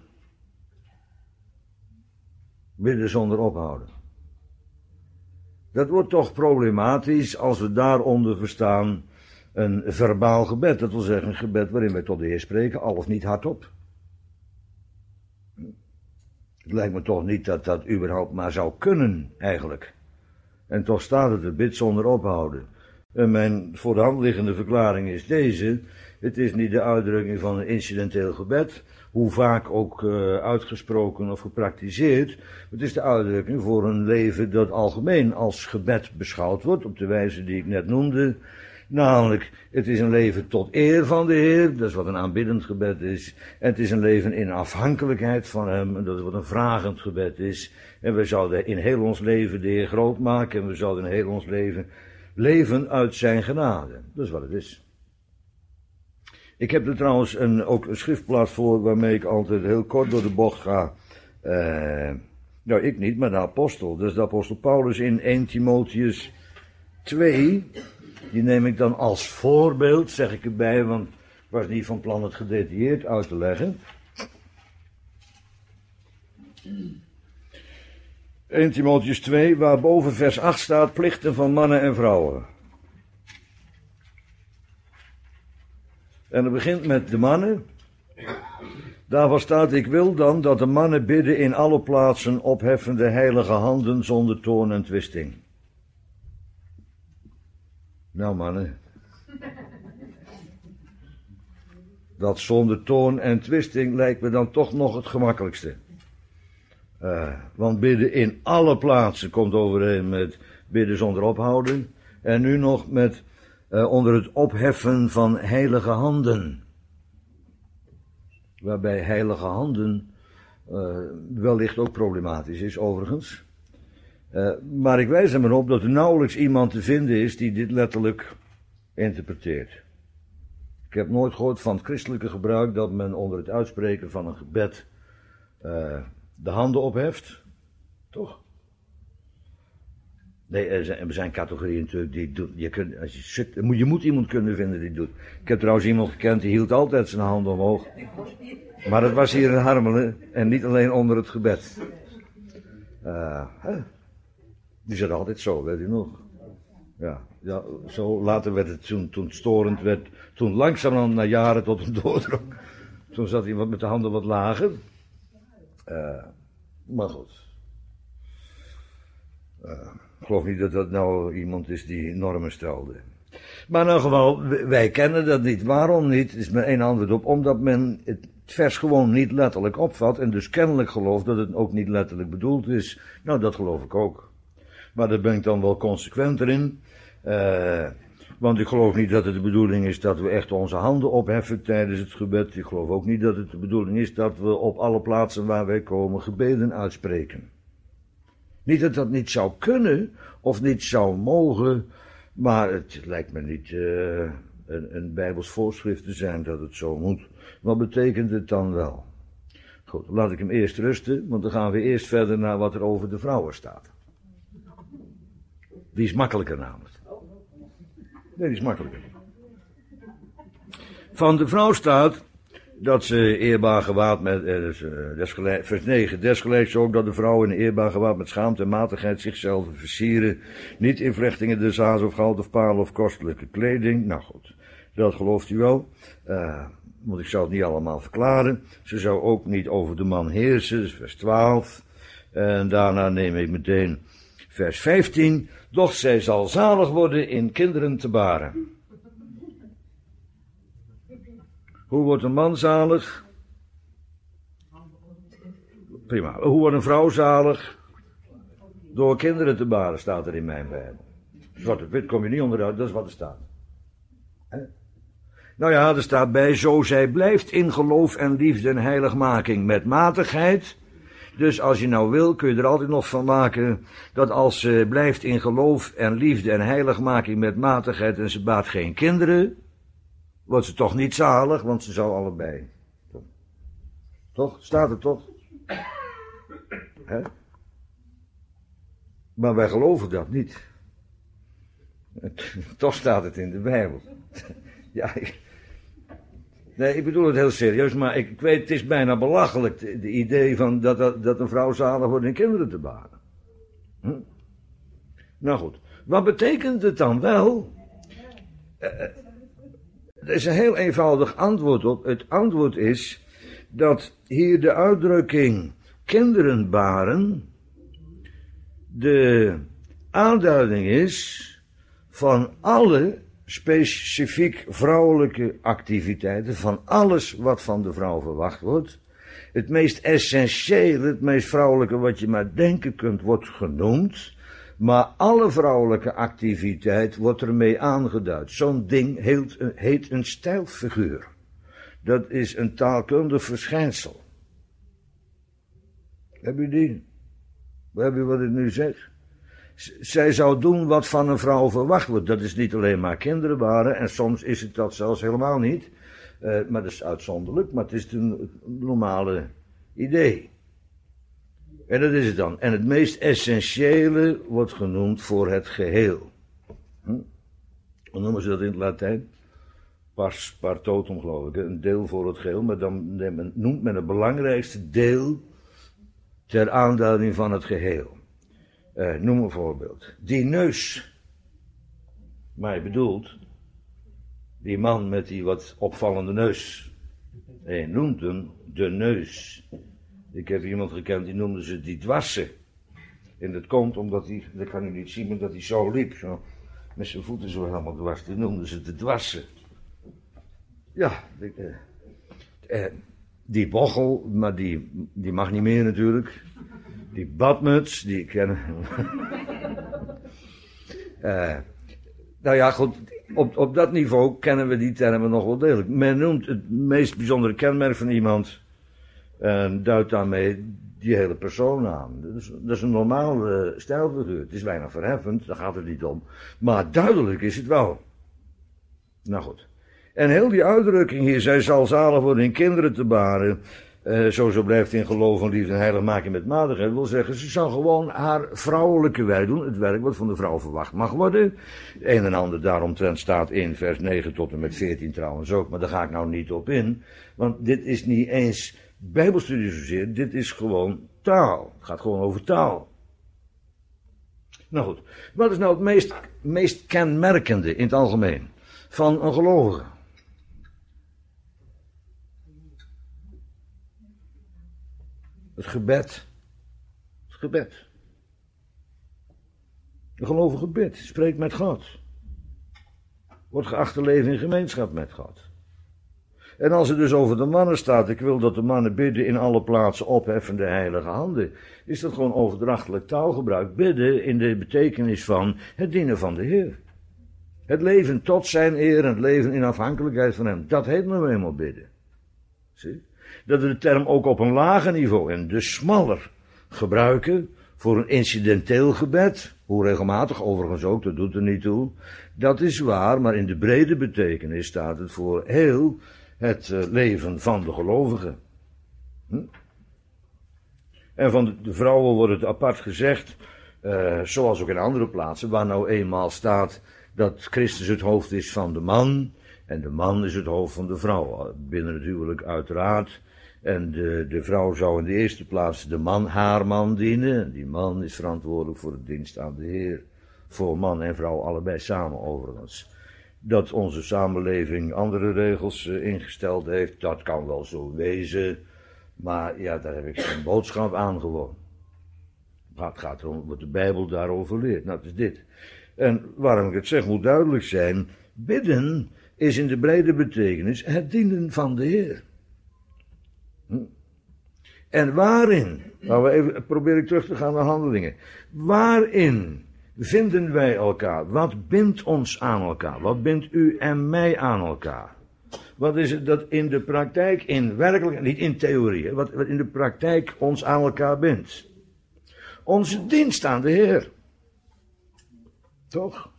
Bidden zonder ophouden. Dat wordt toch problematisch als we daaronder verstaan een verbaal gebed. Dat wil zeggen een gebed waarin wij tot de Heer spreken, al of niet hardop. Het lijkt me toch niet dat dat überhaupt maar zou kunnen, eigenlijk. En toch staat het er, bid zonder ophouden. En mijn voor de hand liggende verklaring is deze. Het is niet de uitdrukking van een incidenteel gebed, hoe vaak ook uitgesproken of gepraktiseerd. Het is de uitdrukking voor een leven dat algemeen als gebed beschouwd wordt, op de wijze die ik net noemde. Namelijk, het is een leven tot eer van de Heer, dat is wat een aanbiddend gebed is. En het is een leven in afhankelijkheid van hem, en dat is wat een vragend gebed is. En we zouden in heel ons leven de Heer groot maken, en we zouden in heel ons leven Leven uit zijn genade. Dat is wat het is. Ik heb er trouwens ook een schriftplaats voor waarmee ik altijd heel kort door de bocht ga. Nou, ik niet, maar de apostel. Dat is de apostel Paulus in 1 Timotheus 2. Die neem ik dan als voorbeeld, zeg ik erbij, want ik was niet van plan het gedetailleerd uit te leggen. 1 Timotheus 2, waar boven vers 8 staat, plichten van mannen en vrouwen. En het begint met de mannen. Daarvan staat, ik wil dan dat de mannen bidden in alle plaatsen, opheffende heilige handen zonder toorn en twisting. Nou mannen. Dat zonder toorn en twisting lijkt me dan toch nog het gemakkelijkste. Want bidden in alle plaatsen komt overeen met bidden zonder ophouden. En nu nog met onder het opheffen van heilige handen. Waarbij heilige handen wellicht ook problematisch is overigens. Maar ik wijs er maar op dat er nauwelijks iemand te vinden is die dit letterlijk interpreteert. Ik heb nooit gehoord van het christelijke gebruik dat men onder het uitspreken van een gebed de handen opheft. Toch? Nee, er zijn categorieën natuurlijk die doen. Je moet iemand kunnen vinden die het doet. Ik heb trouwens iemand gekend die hield altijd zijn handen omhoog. Maar het was hier in Harmelen en niet alleen onder het gebed. Die zat altijd zo, weet u nog? Ja, zo later werd het toen het storend werd. Toen langzamerhand na jaren tot een doordrong. Toen zat hij met de handen wat lager. Maar goed. Ik geloof niet dat dat nou iemand is die normen stelde. Maar in elk geval, wij kennen dat niet. Waarom niet? Is maar één antwoord op. Omdat men het vers gewoon niet letterlijk opvat. En dus kennelijk gelooft dat het ook niet letterlijk bedoeld is. Nou, dat geloof ik ook. Maar daar ben ik dan wel consequenter in. Want ik geloof niet dat het de bedoeling is dat we echt onze handen opheffen tijdens het gebed. Ik geloof ook niet dat het de bedoeling is dat we op alle plaatsen waar wij komen gebeden uitspreken. Niet dat dat niet zou kunnen of niet zou mogen, maar het lijkt me niet een Bijbels voorschrift te zijn dat het zo moet. Wat betekent het dan wel? Goed, laat ik hem eerst rusten, want dan gaan we eerst verder naar wat er over de vrouwen staat. Die is makkelijker namelijk. Nee, die is makkelijker. Van de vrouw staat dat ze eerbaar gewaad met, vers 9, desgelijks ook dat de vrouw in eerbaar gewaad met schaamte en matigheid zichzelf versieren, niet in vlechtingen des haars of goud of paarlen of kostelijke kleding. Nou goed, dat gelooft u wel. Want ik zal het niet allemaal verklaren. Ze zou ook niet over de man heersen, dus vers 12. En daarna neem ik meteen vers 15. Doch zij zal zalig worden in kinderen te baren. Hoe wordt een man zalig? Prima. Hoe wordt een vrouw zalig? Door kinderen te baren, staat er in mijn Bijbel. Zwart op wit kom je niet onderuit, dat is wat er staat. Nou ja, er staat bij, zo zij blijft in geloof en liefde en heiligmaking met matigheid. Dus als je nou wil, kun je er altijd nog van maken dat als ze blijft in geloof en liefde en heiligmaking met matigheid en ze baart geen kinderen, wordt ze toch niet zalig, want ze zou allebei. Toch? Staat er toch? Hè? Maar wij geloven dat niet. Toch staat het in de Bijbel. Ja, nee, ik bedoel het heel serieus, maar ik weet, het is bijna belachelijk, de idee van dat een vrouw zalig wordt in kinderen te baren. Nou goed, wat betekent het dan wel? Er is een heel eenvoudig antwoord op. Het antwoord is dat hier de uitdrukking kinderen baren de aanduiding is van alle specifiek vrouwelijke activiteiten, van alles wat van de vrouw verwacht wordt. Het meest essentiële, het meest vrouwelijke wat je maar denken kunt, wordt genoemd. Maar alle vrouwelijke activiteit wordt ermee aangeduid. Zo'n ding heet een stijlfiguur. Dat is een taalkundig verschijnsel. Heb u die? Heb u wat ik nu zeg? Zij zou doen wat van een vrouw verwacht wordt. Dat is niet alleen maar kinderen baren, en soms is het dat zelfs helemaal niet. Maar dat is uitzonderlijk, maar het is een normale idee. En dat is het dan. En het meest essentiële wordt genoemd voor het geheel. Hoe noemen ze dat in het Latijn? Pars totum, geloof ik. Een deel voor het geheel, maar dan noemt men het belangrijkste deel ter aanduiding van het geheel. Noem een voorbeeld. Die neus. Maar je bedoelt die man met die wat opvallende neus. Hij noemt hem de neus. Ik heb iemand gekend, die noemde ze die dwassen. En dat komt omdat hij, dat kan u niet zien, maar dat hij zo liep. Zo, met zijn voeten zo helemaal dwars. Die noemden ze de dwassen. Ja, die bochel, maar die mag niet meer natuurlijk. Die badmuts, die kennen. Nou ja, goed, op dat niveau kennen we die termen nog wel degelijk. Men noemt het meest bijzondere kenmerk van iemand, duidt daarmee die hele persoon aan. Dat is een normaal stijlfiguur. Het is weinig verheffend, daar gaat het niet om. Maar duidelijk is het wel. Nou goed. En heel die uitdrukking hier, zij zal zalig worden in kinderen te baren, zo blijft in geloof en liefde en heiligmaking met matigheid, wil zeggen, ze zal gewoon haar vrouwelijke werk doen, het werk wat van de vrouw verwacht mag worden. Een en ander daaromtrent staat in vers 9 tot en met 14 trouwens ook, maar daar ga ik nou niet op in, want dit is niet eens bijbelstudie zozeer, dit is gewoon taal. Het gaat gewoon over taal. Nou goed, wat is nou het meest kenmerkende in het algemeen van een gelovige? Het gebed. Het gebed. Een gelovige bid. Spreekt met God. Wordt geacht te leven in gemeenschap met God. En als het dus over de mannen staat, ik wil dat de mannen bidden in alle plaatsen opheffen de heilige handen, is dat gewoon overdrachtelijk taalgebruik. Bidden in de betekenis van het dienen van de Heer. Het leven tot zijn eer en het leven in afhankelijkheid van hem. Dat heet nou eenmaal bidden. Zie? Dat we de term ook op een lager niveau en dus smaller gebruiken voor een incidenteel gebed, hoe regelmatig overigens ook, dat doet er niet toe. Dat is waar, maar in de brede betekenis staat het voor heel het leven van de gelovigen. En van de vrouwen wordt het apart gezegd, zoals ook in andere plaatsen, waar nou eenmaal staat dat Christus het hoofd is van de man, en de man is het hoofd van de vrouw, binnen het huwelijk uiteraard. En de vrouw zou in de eerste plaats haar man dienen. En die man is verantwoordelijk voor de dienst aan de Heer. Voor man en vrouw allebei samen overigens. Dat onze samenleving andere regels ingesteld heeft, dat kan wel zo wezen. Maar ja, daar heb ik geen boodschap aan gewoon. Het gaat erom wat de Bijbel daarover leert. Nou, het is dit. En waarom ik het zeg, moet duidelijk zijn. Bidden is in de brede betekenis het dienen van de Heer. En waarin, probeer ik terug te gaan naar Handelingen. Waarin vinden wij elkaar? Wat bindt ons aan elkaar? Wat bindt u en mij aan elkaar? Wat is het dat in de praktijk, in werkelijk, niet in theorie, wat in de praktijk ons aan elkaar bindt? Onze dienst aan de Heer. Toch?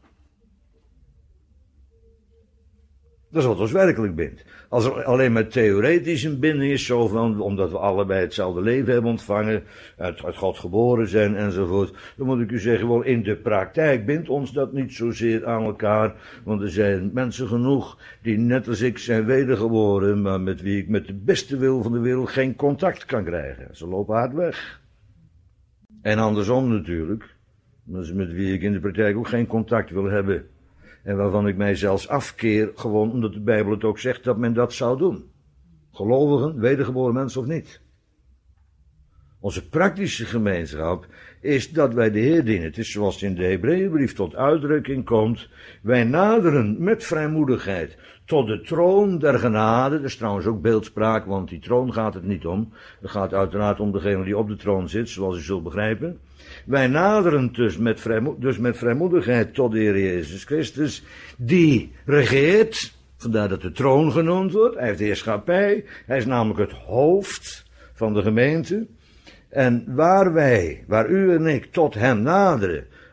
Dat is wat ons werkelijk bindt. Als er alleen maar theoretisch een binding is, zo van, omdat we allebei hetzelfde leven hebben ontvangen, uit God geboren zijn enzovoort, dan moet ik u zeggen, wel in de praktijk bindt ons dat niet zozeer aan elkaar, want er zijn mensen genoeg die net als ik zijn wedergeboren, maar met wie ik met de beste wil van de wereld geen contact kan krijgen. Ze lopen hard weg. En andersom natuurlijk, mensen met wie ik in de praktijk ook geen contact wil hebben. En waarvan ik mij zelfs afkeer, gewoon omdat de Bijbel het ook zegt dat men dat zou doen. Gelovigen, wedergeboren mensen of niet. Onze praktische gemeenschap is dat wij de Heer dienen. Het is zoals het in de Hebreeënbrief tot uitdrukking komt. Wij naderen met vrijmoedigheid tot de troon der genade. Dat is trouwens ook beeldspraak, want die troon gaat het niet om. Het gaat uiteraard om degene die op de troon zit, zoals u zult begrijpen. Wij naderen dus met vrijmoedigheid tot de Heer Jezus Christus, die regeert, vandaar dat de troon genoemd wordt. Hij heeft heerschappij, hij is namelijk het hoofd van de gemeente. En waar u en ik tot hem naderen,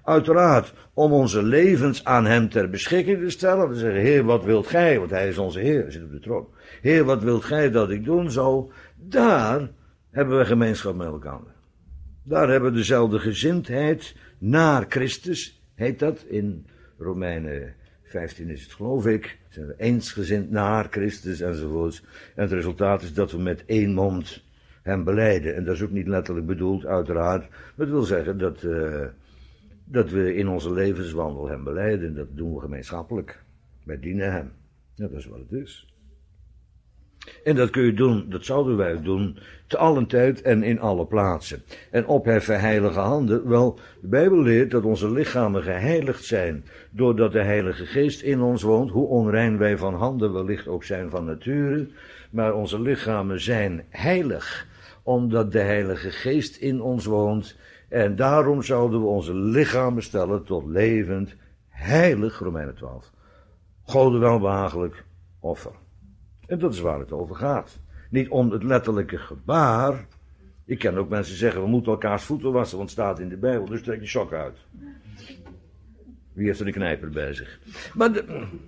Uiteraard om onze levens aan hem ter beschikking te stellen. Te zeggen, Heer, wat wilt gij? Want hij is onze Heer, hij zit op de troon. Heer, wat wilt gij dat ik doen zal? Daar hebben we gemeenschap met elkaar. Daar hebben we dezelfde gezindheid naar Christus, heet dat. In Romeinen 15 is het, geloof ik. Zijn we eensgezind naar Christus enzovoorts. En het resultaat is dat we met één mond hem belijden. En dat is ook niet letterlijk bedoeld, uiteraard. Maar het wil zeggen dat we in onze levenswandel hem belijden. Dat doen we gemeenschappelijk. Wij dienen hem. Ja, dat is wat het is. En dat kun je doen, dat zouden wij doen, te allen tijd en in alle plaatsen. En opheffen heilige handen, wel, de Bijbel leert dat onze lichamen geheiligd zijn, doordat de Heilige Geest in ons woont, hoe onrein wij van handen wellicht ook zijn van nature, maar onze lichamen zijn heilig, omdat de Heilige Geest in ons woont, en daarom zouden we onze lichamen stellen tot levend, heilig, Romeinen 12, Gode welbehagelijk offer. En dat is waar het over gaat. Niet om het letterlijke gebaar. Ik ken ook mensen zeggen, we moeten elkaars voeten wassen, want het staat in de Bijbel, dus trek je sok uit. Wie heeft er een knijper bij zich? Maar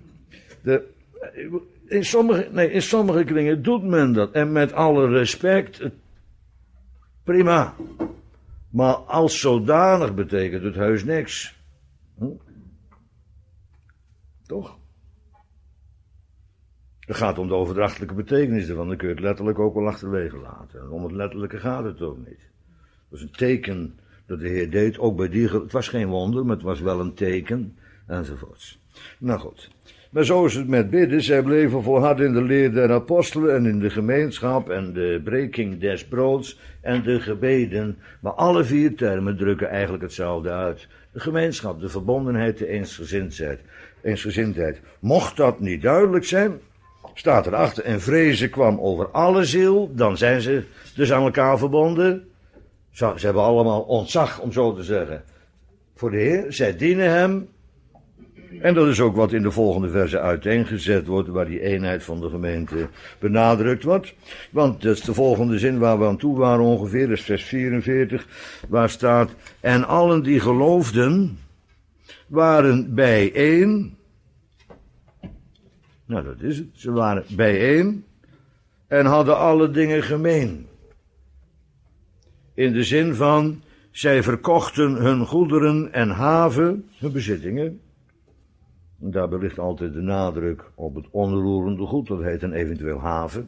in sommige kringen doet men dat. En met alle respect, prima. Maar als zodanig betekent het heus niks. Toch? Het gaat om de overdrachtelijke betekenis ervan, dan kun je het letterlijk ook wel achterwege laten. En om het letterlijke gaat het ook niet. Het was een teken dat de Heer deed, ook bij die, het was geen wonder, maar het was wel een teken, enzovoorts. Nou goed. Maar zo is het met bidden, zij bleven volhard in de leer der apostelen en in de gemeenschap en de breking des broods en de gebeden. Maar alle vier termen drukken eigenlijk hetzelfde uit. De gemeenschap, de verbondenheid, de eensgezindheid. Mocht dat niet duidelijk zijn, staat erachter, en vrezen kwam over alle ziel, dan zijn ze dus aan elkaar verbonden. Ze hebben allemaal ontzag, om zo te zeggen, voor de Heer. Zij dienen hem. En dat is ook wat in de volgende verse uiteengezet wordt, waar die eenheid van de gemeente benadrukt wordt. Want dat is de volgende zin waar we aan toe waren ongeveer, dat is vers 44, waar staat, en allen die geloofden, waren bijeen. Nou, dat is het. Ze waren bijeen en hadden alle dingen gemeen. In de zin van, zij verkochten hun goederen en haven, hun bezittingen. En daarbij ligt altijd de nadruk op het onroerende goed, dat heet een eventueel haven.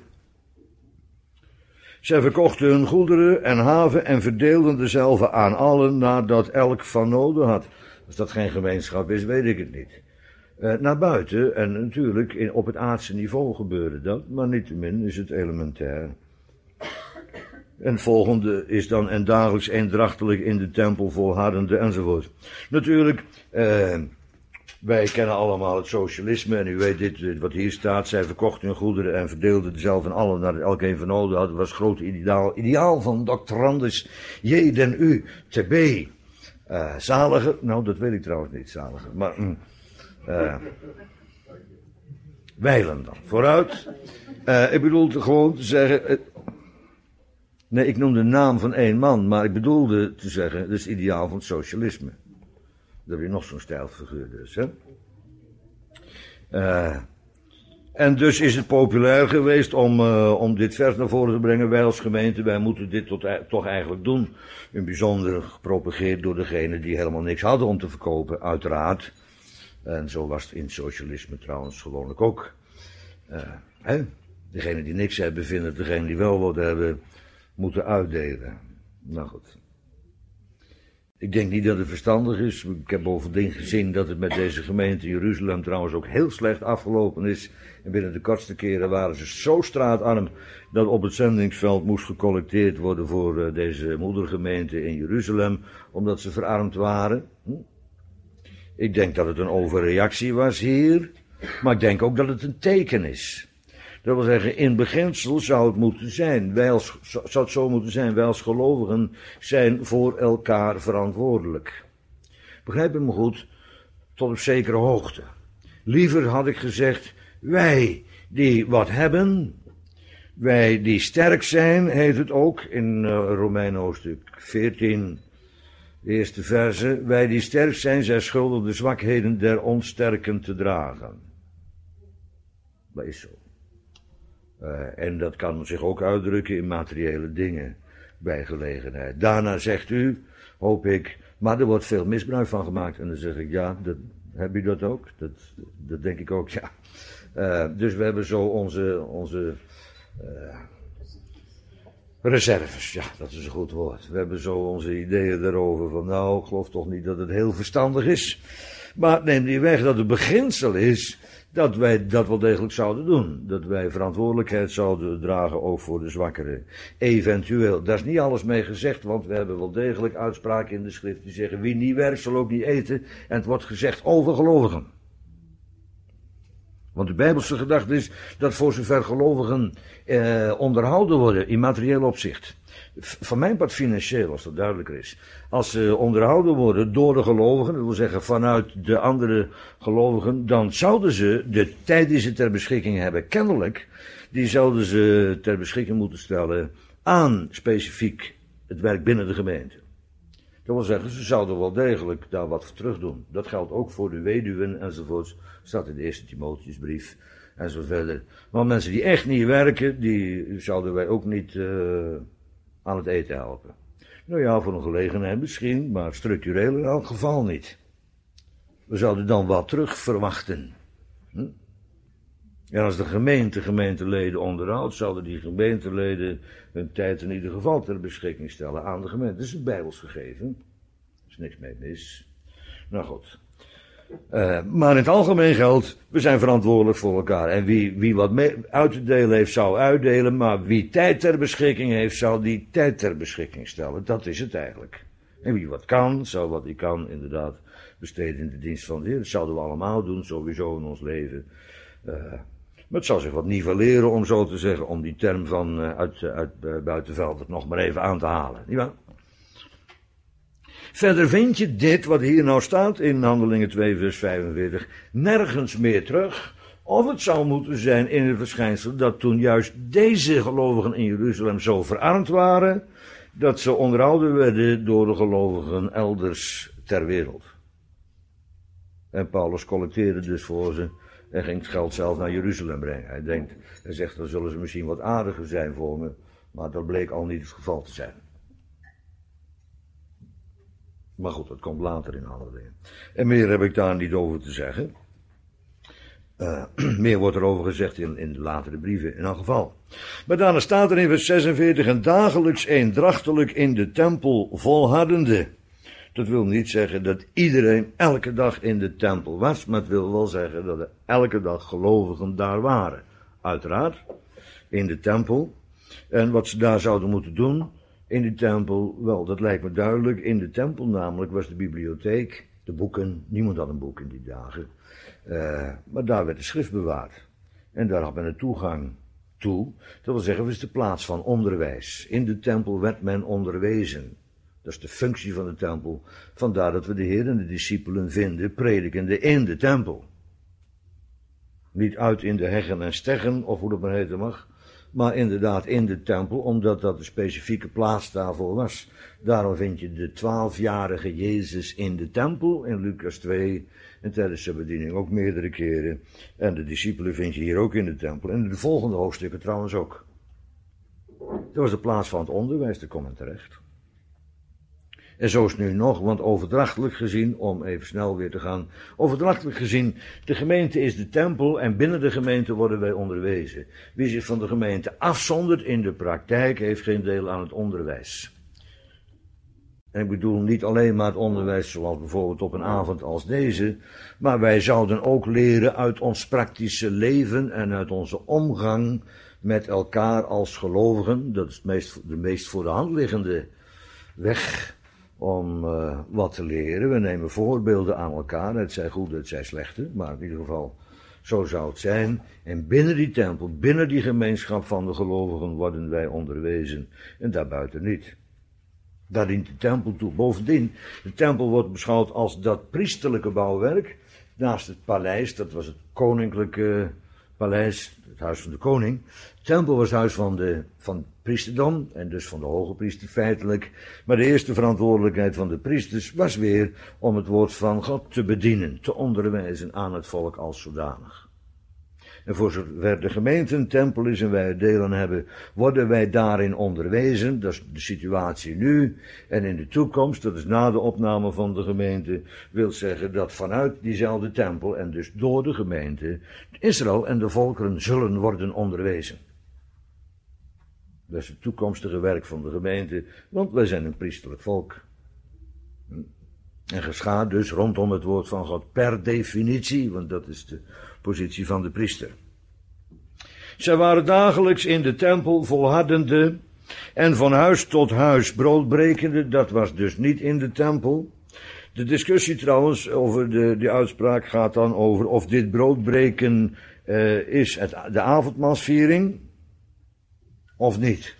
Zij verkochten hun goederen en haven en verdeelden dezelfde aan allen nadat elk van noden had. Als dat geen gemeenschap is, weet ik het niet. Naar buiten, en natuurlijk op het aardse niveau gebeurde dat, maar niettemin is het elementair. En het volgende is dan, en dagelijks eendrachtelijk in de tempel volhardende enzovoort. Natuurlijk, wij kennen allemaal het socialisme, en u weet dit, wat hier staat, zij verkochten hun goederen en verdeelden dezelfde aan allen naar elkeen van noden had. Dat was het grote ideaal van doctorandus J. den U. T.B. Zaliger, nou dat weet ik trouwens niet, zaliger, maar wijlen dan, vooruit. Ik bedoel gewoon te zeggen, nee, ik noemde de naam van één man, maar ik bedoelde te zeggen, dat is het ideaal van het socialisme. Dat heb je nog zo'n stijlfiguur dus, hè. En dus is het populair geweest om dit vers naar voren te brengen. Wij als gemeente, wij moeten dit toch eigenlijk doen. In bijzonder gepropageerd door degenen die helemaal niks hadden om te verkopen, uiteraard. En zo was het in het socialisme trouwens gewoonlijk ook. Degenen die niks hebben, vinden degenen die wel wat hebben, moeten uitdelen. Nou goed. Ik denk niet dat het verstandig is. Ik heb bovendien gezien dat het met deze gemeente Jeruzalem trouwens ook heel slecht afgelopen is. En binnen de kortste keren waren ze zo straatarm dat op het zendingsveld moest gecollecteerd worden voor deze moedergemeente in Jeruzalem, omdat ze verarmd waren. Ik denk dat het een overreactie was hier, maar ik denk ook dat het een teken is. Dat wil zeggen, in beginsel zou het moeten zijn, zou het zo moeten zijn, wij als gelovigen zijn voor elkaar verantwoordelijk. Begrijp me goed, tot op zekere hoogte. Liever had ik gezegd, wij die wat hebben, wij die sterk zijn, heet het ook in Romeinen hoofdstuk 14, De eerste verse. Wij die sterk zijn, zijn schuldig de zwakheden der onsterken te dragen. Dat is zo. En dat kan zich ook uitdrukken in materiële dingen bij gelegenheid. Daarna zegt u, hoop ik, maar er wordt veel misbruik van gemaakt. En dan zeg ik, ja, heb u dat ook? Dat denk ik ook, ja. Dus we hebben zo onze reserves, ja, dat is een goed woord. We hebben zo onze ideeën daarover van, nou, ik geloof toch niet dat het heel verstandig is. Maar het neemt niet weg dat het beginsel is dat wij dat wel degelijk zouden doen. Dat wij verantwoordelijkheid zouden dragen ook voor de zwakkeren. Eventueel, daar is niet alles mee gezegd, want we hebben wel degelijk uitspraken in de schrift die zeggen, wie niet werkt zal ook niet eten. En het wordt gezegd over gelovigen. Want de Bijbelse gedachte is dat voor zover gelovigen onderhouden worden in materieel opzicht. Van mijn part financieel, als dat duidelijker is. Als ze onderhouden worden door de gelovigen, dat wil zeggen vanuit de andere gelovigen, dan zouden ze de tijd die ze ter beschikking hebben, kennelijk, die zouden ze ter beschikking moeten stellen aan specifiek het werk binnen de gemeente. Dat wil zeggen, ze zouden wel degelijk daar wat voor terug doen. Dat geldt ook voor de weduwen enzovoorts. Staat in de eerste Timotheusbrief en zo verder. Maar mensen die echt niet werken, die zouden wij ook niet aan het eten helpen. Nou ja, voor een gelegenheid misschien, maar structureel in elk geval niet. We zouden dan wat terug verwachten. En als de gemeenteleden onderhoudt, zouden die gemeenteleden hun tijd in ieder geval ter beschikking stellen aan de gemeente. Dat is een Bijbels gegeven. Er is niks mee mis. Nou goed. Maar in het algemeen geldt, we zijn verantwoordelijk voor elkaar. En wie wat uit te delen heeft, zou uitdelen. Maar wie tijd ter beschikking heeft, zou die tijd ter beschikking stellen. Dat is het eigenlijk. En wie wat kan, zou wat hij kan inderdaad besteden in de dienst van de Heer. Dat zouden we allemaal doen, sowieso in ons leven. Maar het zou zich wat nivelleren, om zo te zeggen, om die term van uit Buitenveld nog maar even aan te halen. Niet waar? Verder vind je dit, wat hier nou staat in Handelingen 2 vers 45, nergens meer terug. Of het zou moeten zijn in het verschijnsel dat toen juist deze gelovigen in Jeruzalem zo verarmd waren, dat ze onderhouden werden door de gelovigen elders ter wereld. En Paulus collecteerde dus voor ze en ging het geld zelf naar Jeruzalem brengen. Hij zegt, dan zullen ze misschien wat aardiger zijn voor me, maar dat bleek al niet het geval te zijn. Maar goed, dat komt later in alle dingen. En meer heb ik daar niet over te zeggen. Meer wordt erover gezegd in de latere brieven in elk geval. Maar daarna staat er in vers 46, en dagelijks eendrachtelijk in de tempel volhardende. Dat wil niet zeggen dat iedereen elke dag in de tempel was, maar het wil wel zeggen dat er elke dag gelovigen daar waren. Uiteraard, in de tempel. En wat ze daar zouden moeten doen in de tempel, wel, dat lijkt me duidelijk. In de tempel namelijk was de bibliotheek, de boeken, niemand had een boek in die dagen. Maar daar werd de schrift bewaard. En daar had men een toegang toe. Dat wil zeggen, het is de plaats van onderwijs. In de tempel werd men onderwezen. Dat is de functie van de tempel. Vandaar dat we de Heer en de discipelen vinden, predikende in de tempel. Niet uit in de heggen en steggen, of hoe dat maar heten mag. Maar inderdaad in de tempel, omdat dat de specifieke plaats daarvoor was. Daarom vind je de 12-jarige Jezus in de tempel, in Lucas 2, en tijdens zijn bediening ook meerdere keren. En de discipelen vind je hier ook in de tempel. En in de volgende hoofdstukken trouwens ook. Dat was de plaats van het onderwijs, daar komt men terecht. En zo is het nu nog, want overdrachtelijk gezien, om even snel weer te gaan, overdrachtelijk gezien, de gemeente is de tempel en binnen de gemeente worden wij onderwezen. Wie zich van de gemeente afzondert in de praktijk, heeft geen deel aan het onderwijs. En ik bedoel niet alleen maar het onderwijs zoals bijvoorbeeld op een avond als deze, maar wij zouden ook leren uit ons praktische leven en uit onze omgang met elkaar als gelovigen. Dat is de meest voor de hand liggende weg om wat te leren. We nemen voorbeelden aan elkaar, het zij goed, het zij slechte, maar in ieder geval, zo zou het zijn. En binnen die tempel, binnen die gemeenschap van de gelovigen worden wij onderwezen en daarbuiten niet. Daar dient de tempel toe. Bovendien, de tempel wordt beschouwd als dat priesterlijke bouwwerk, naast het paleis, dat was het koninklijke paleis, het huis van de koning. De tempel was het huis van priesterdom en dus van de hoge priester feitelijk. Maar de eerste verantwoordelijkheid van de priesters was weer om het woord van God te bedienen, te onderwijzen aan het volk als zodanig. En voor zover de gemeente een tempel is en wij het deel aan hebben, worden wij daarin onderwezen. Dat is de situatie nu en in de toekomst, dat is na de opname van de gemeente, wil zeggen dat vanuit diezelfde tempel en dus door de gemeente, Israël en de volkeren zullen worden onderwezen. Dat is het toekomstige werk van de gemeente, want wij zijn een priesterlijk volk. En geschaad dus rondom het woord van God per definitie, want dat is de positie van de priester. Zij waren dagelijks in de tempel volhardende en van huis tot huis broodbrekende, dat was dus niet in de tempel. De discussie trouwens over de uitspraak gaat dan over of dit broodbreken is de avondmaalsviering of niet.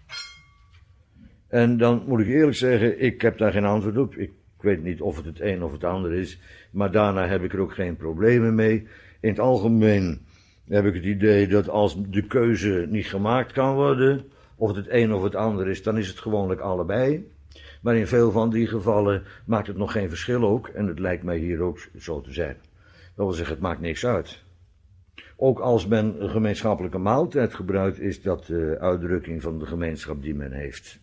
En dan moet ik eerlijk zeggen, ik heb daar geen antwoord op. Ik weet niet of het een of het ander is, maar daarna heb ik er ook geen problemen mee. In het algemeen heb ik het idee dat als de keuze niet gemaakt kan worden, of het een of het ander is, dan is het gewoonlijk allebei. Maar in veel van die gevallen maakt het nog geen verschil ook, en het lijkt mij hier ook zo te zijn. Dat wil zeggen, het maakt niks uit. Ook als men een gemeenschappelijke maaltijd gebruikt, is dat de uitdrukking van de gemeenschap die men heeft.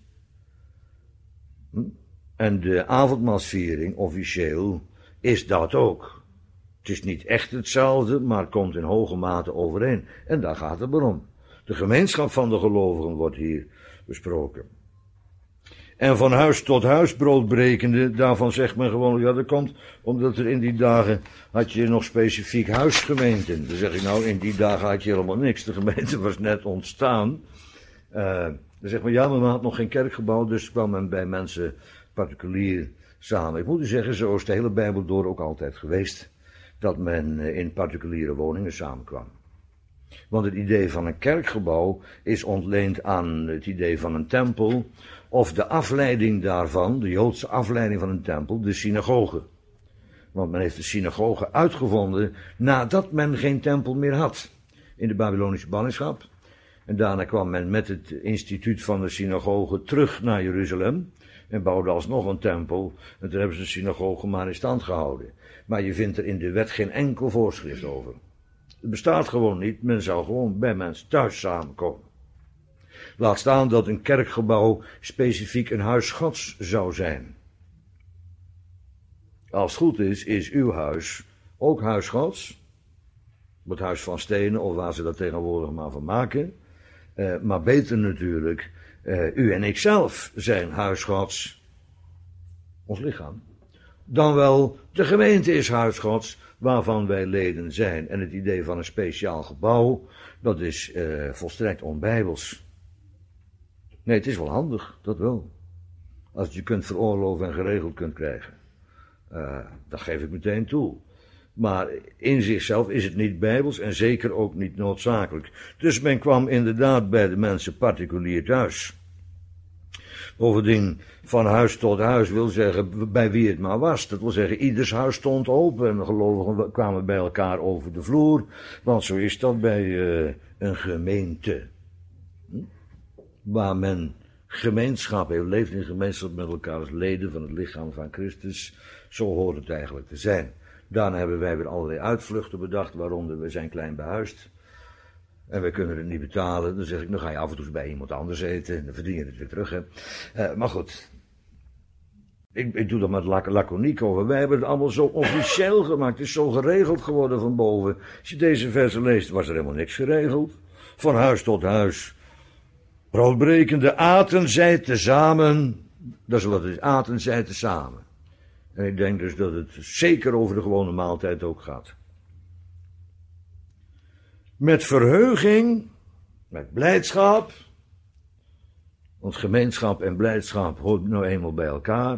En de avondmaalsviering, officieel, is dat ook. Het is niet echt hetzelfde, maar komt in hoge mate overeen. En daar gaat het maar om. De gemeenschap van de gelovigen wordt hier besproken. En van huis tot huis broodbrekende, daarvan zegt men gewoon, ja dat komt omdat er in die dagen had je nog specifiek huisgemeenten. Dan zeg ik nou, in die dagen had je helemaal niks. De gemeente was net ontstaan. Dan zegt men, ja, maar men had nog geen kerkgebouw, dus kwam men bij mensen particulier samen. Ik moet u zeggen, zo is de hele Bijbel door ook altijd geweest, dat men in particuliere woningen samenkwam. Want het idee van een kerkgebouw is ontleend aan het idee van een tempel, of de afleiding daarvan, de Joodse afleiding van een tempel, de synagoge. Want men heeft de synagoge uitgevonden nadat men geen tempel meer had in de Babylonische ballingschap. En daarna kwam men met het instituut van de synagoge terug naar Jeruzalem en bouwde alsnog een tempel. En toen hebben ze de synagoge maar in stand gehouden. Maar je vindt er in de wet geen enkel voorschrift over. Het bestaat gewoon niet, men zou gewoon bij mensen thuis samenkomen. Laat staan dat een kerkgebouw specifiek een huis Gods zou zijn. Als het goed is, is uw huis ook huis Gods. Het huis van stenen, of waar ze dat tegenwoordig maar van maken. Maar beter natuurlijk, u en ik zelf zijn huis Gods. Ons lichaam. Dan wel, de gemeente is huis Gods, waarvan wij leden zijn. En het idee van een speciaal gebouw, dat is volstrekt onbijbels. Nee, het is wel handig, dat wel. Als je kunt veroorloven en geregeld kunt krijgen. Dat geef ik meteen toe. Maar in zichzelf is het niet bijbels en zeker ook niet noodzakelijk. Dus men kwam inderdaad bij de mensen particulier thuis. Bovendien, van huis tot huis wil zeggen bij wie het maar was. Dat wil zeggen, ieders huis stond open en de gelovigen kwamen bij elkaar over de vloer. Want zo is dat bij een gemeente. Waar men gemeenschap heeft, leeft in gemeenschap met elkaar als leden van het lichaam van Christus. Zo hoort het eigenlijk te zijn. Daarna hebben wij weer allerlei uitvluchten bedacht, waaronder we zijn klein behuisd. En we kunnen het niet betalen. Dan zeg ik, dan ga je af en toe bij iemand anders eten. En dan verdien je het weer terug. Maar goed. Ik doe dat met laconiek over. Wij hebben het allemaal zo officieel gemaakt. Het is zo geregeld geworden van boven. Als je deze versen leest, was er helemaal niks geregeld. Van huis tot huis. Broodbrekende aten zij tezamen. Dat is wat het is. Aten zij tezamen. En ik denk dus dat het zeker over de gewone maaltijd ook gaat. Met verheuging, met blijdschap. Want gemeenschap en blijdschap hoort nou eenmaal bij elkaar.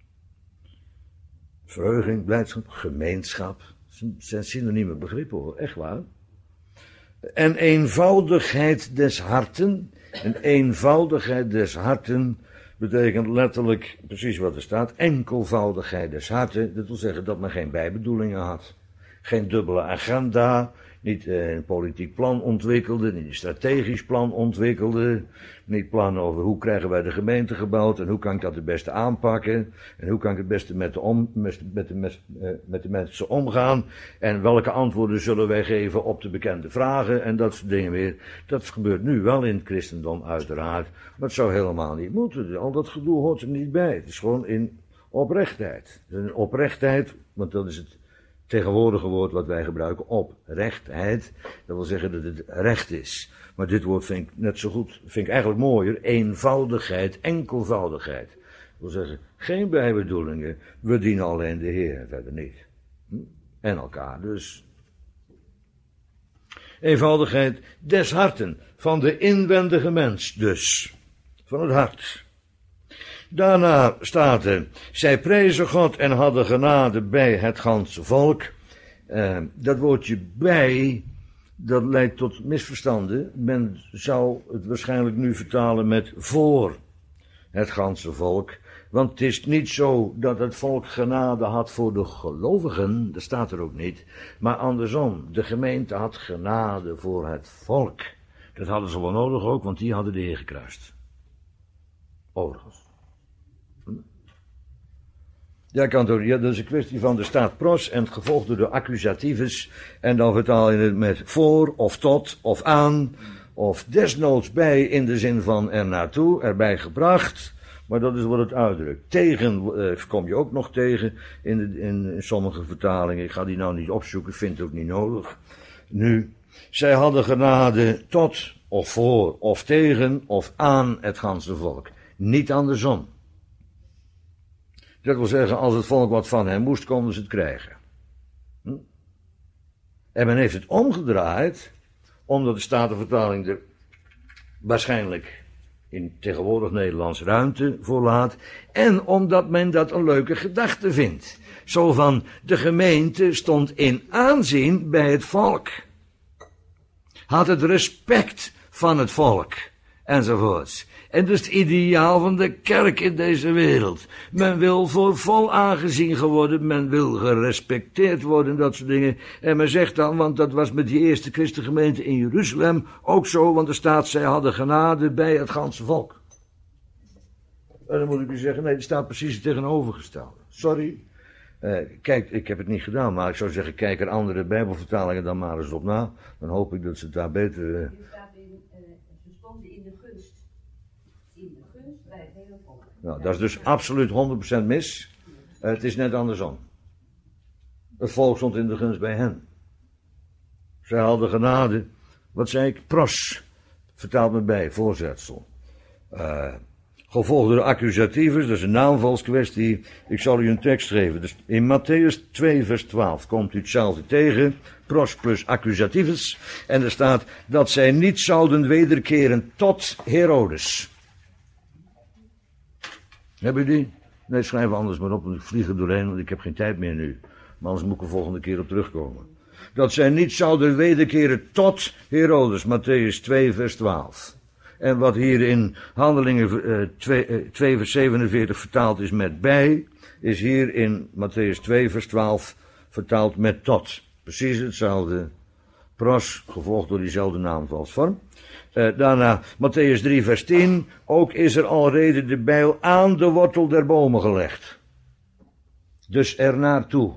Verheuging, blijdschap, gemeenschap. Dat zijn synonieme begrippen hoor, echt waar. En eenvoudigheid des harten. En eenvoudigheid des harten betekent letterlijk precies wat er staat. Enkelvoudigheid des harten. Dat wil zeggen dat men geen bijbedoelingen had. Geen dubbele agenda. Niet een politiek plan ontwikkelde, niet een strategisch plan ontwikkelde. Niet plannen over hoe krijgen wij de gemeente gebouwd en hoe kan ik dat het beste aanpakken. En hoe kan ik het beste met de mensen omgaan. En welke antwoorden zullen wij geven op de bekende vragen en dat soort dingen meer. Dat gebeurt nu wel in het christendom uiteraard. Maar het zou helemaal niet moeten. Al dat gedoe hoort er niet bij. Het is gewoon in oprechtheid. Een oprechtheid, want dat is het tegenwoordige woord wat wij gebruiken, oprechtheid. Dat wil zeggen dat het recht is. Maar dit woord vind ik net zo goed, vind ik eigenlijk mooier. Eenvoudigheid, enkelvoudigheid. Dat wil zeggen, geen bijbedoelingen. We dienen alleen de Heer, verder niet. En elkaar dus. Eenvoudigheid des harten. Van de inwendige mens dus. Van het hart. Daarna staat er, zij prezen God en hadden genade bij het ganse volk. Dat woordje bij, dat leidt tot misverstanden. Men zou het waarschijnlijk nu vertalen met voor het ganse volk. Want het is niet zo dat het volk genade had voor de gelovigen, dat staat er ook niet. Maar andersom, de gemeente had genade voor het volk. Dat hadden ze wel nodig ook, want die hadden de Heer gekruist. Overigens. Ja, kan toch, ja, dat is een kwestie van de staat pros en gevolgd door de accusatives. En dan vertaal je het met voor, of tot, of aan, of desnoods bij in de zin van er naartoe, erbij gebracht. Maar dat is wat het uitdrukt. Tegen kom je ook nog tegen in sommige vertalingen. Ik ga die nou niet opzoeken, vind het ook niet nodig. Nu, zij hadden genade tot, of voor, of tegen, of aan het ganse volk. Niet andersom. Dat wil zeggen, als het volk wat van hem moest, konden ze het krijgen. En men heeft het omgedraaid, omdat de Statenvertaling er waarschijnlijk in tegenwoordig Nederlands ruimte voor laat, en omdat men dat een leuke gedachte vindt. Zo van, de gemeente stond in aanzien bij het volk. Had het respect van het volk, enzovoorts. En dat is het ideaal van de kerk in deze wereld. Men wil voor vol aangezien worden, men wil gerespecteerd worden, dat soort dingen. En men zegt dan, want dat was met die eerste christengemeente in Jeruzalem ook zo, want er staat, zij hadden genade bij het ganse volk. En dan moet ik u zeggen, nee, er staat precies het tegenovergestelde. Sorry. Kijk, ik heb het niet gedaan, maar ik zou zeggen, kijk er andere bijbelvertalingen dan maar eens op na. Dan hoop ik dat ze het daar beter... Er staat ze stonden in de gunst. In de gunst bij het hele volk. Nou, dat is dus absoluut 100% mis. Het is net andersom. Het volk stond in de gunst bij hen. Zij hadden genade. Wat zei ik? Pros. Vertaalt me bij, voorzetsel. Gevolgd door de accusatives, dat is een naamvalskwestie. Ik zal u een tekst geven. Dus in Matthäus 2 vers 12 komt u hetzelfde tegen. Pros plus accusatives. En er staat dat zij niet zouden wederkeren tot Herodes. Hebben u die? Nee, schrijf anders maar op, want ik vlieg er doorheen, want ik heb geen tijd meer nu. Maar anders moet ik er volgende keer op terugkomen. Dat zij niet zouden wederkeren tot Herodes. Matthäus 2 vers 12. En wat hier in Handelingen 2 vers 47 vertaald is met bij, is hier in Matthäus 2 vers 12 vertaald met tot. Precies hetzelfde. Pros, gevolgd door diezelfde naamvalsvorm. Daarna Matthäus 3 vers 10. Ook is er alrede de bijl aan de wortel der bomen gelegd. Dus ernaartoe.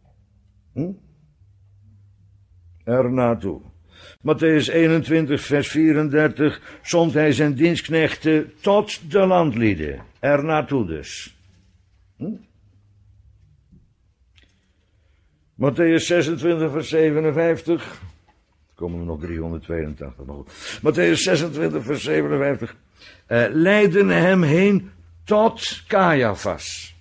Ernaartoe. Matthäus 21 vers 34. Zond hij zijn dienstknechten tot de landlieden. Ernaartoe dus. Matthäus 26 vers 57. Komen er nog 382, maar goed. Matthäus 26 vers 57. Leidden hem heen tot Caiaphas.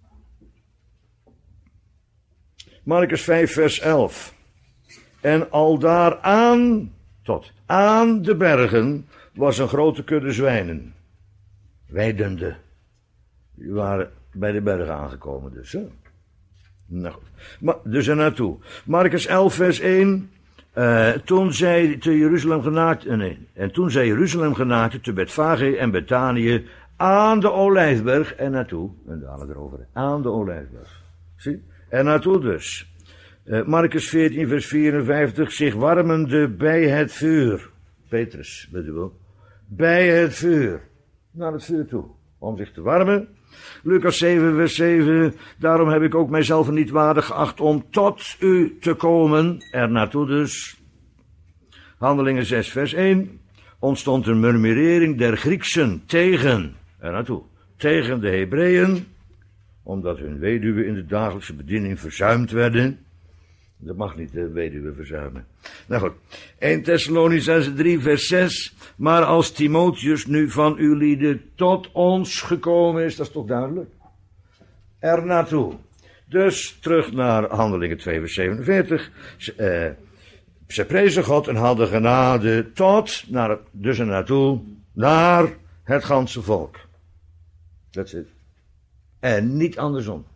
Markus 5 vers 11. En aldaar aan de bergen was een grote kudde zwijnen. Weidende. Die waren bij de bergen aangekomen dus. Hè? Nou goed. Dus er naartoe. Markus 11 vers 1. Toen zij Jeruzalem genaakten te Betfage en Betanië aan de Olijfberg en naartoe. En dadelijk erover. Aan de Olijfberg. Zie? En naartoe dus. Marcus 14 vers 54, zich warmende bij het vuur. Petrus, weet u wel. Bij het vuur. Naar het vuur toe. Om zich te warmen. Lucas 7 vers 7, daarom heb ik ook mijzelf niet waardig geacht om tot u te komen. Er naartoe dus. Handelingen 6 vers 1. Ontstond een murmurering der Grieksen tegen, er naartoe, tegen de Hebreeën, omdat hun weduwen in de dagelijkse bediening verzuimd werden. Dat mag niet, de weduwe verzuimen. Nou goed, 1 Thessalonicenzen 3 vers 6. Maar als Timotheus nu van uw lieden tot ons gekomen is, dat is toch duidelijk? Er naartoe. Dus terug naar Handelingen 2 vers 47. Ze prezen God en hadden genade tot, dus er naartoe, naar het ganse volk. That's it. En niet andersom.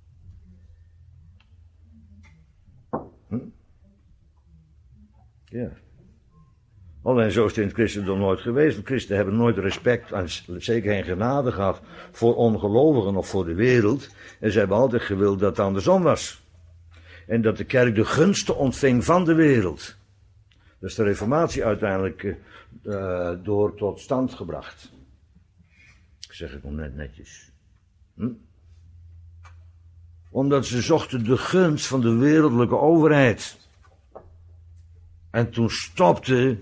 Ja. Alleen zo is het in het christendom nooit geweest. De christenen hebben nooit respect en zeker geen genade gehad voor ongelovigen of voor de wereld. En ze hebben altijd gewild dat het andersom was. En dat de kerk de gunsten ontving van de wereld. Dat is de reformatie uiteindelijk door tot stand gebracht. Ik zeg het nog net netjes. Omdat ze zochten de gunst van de wereldlijke overheid. En toen stopte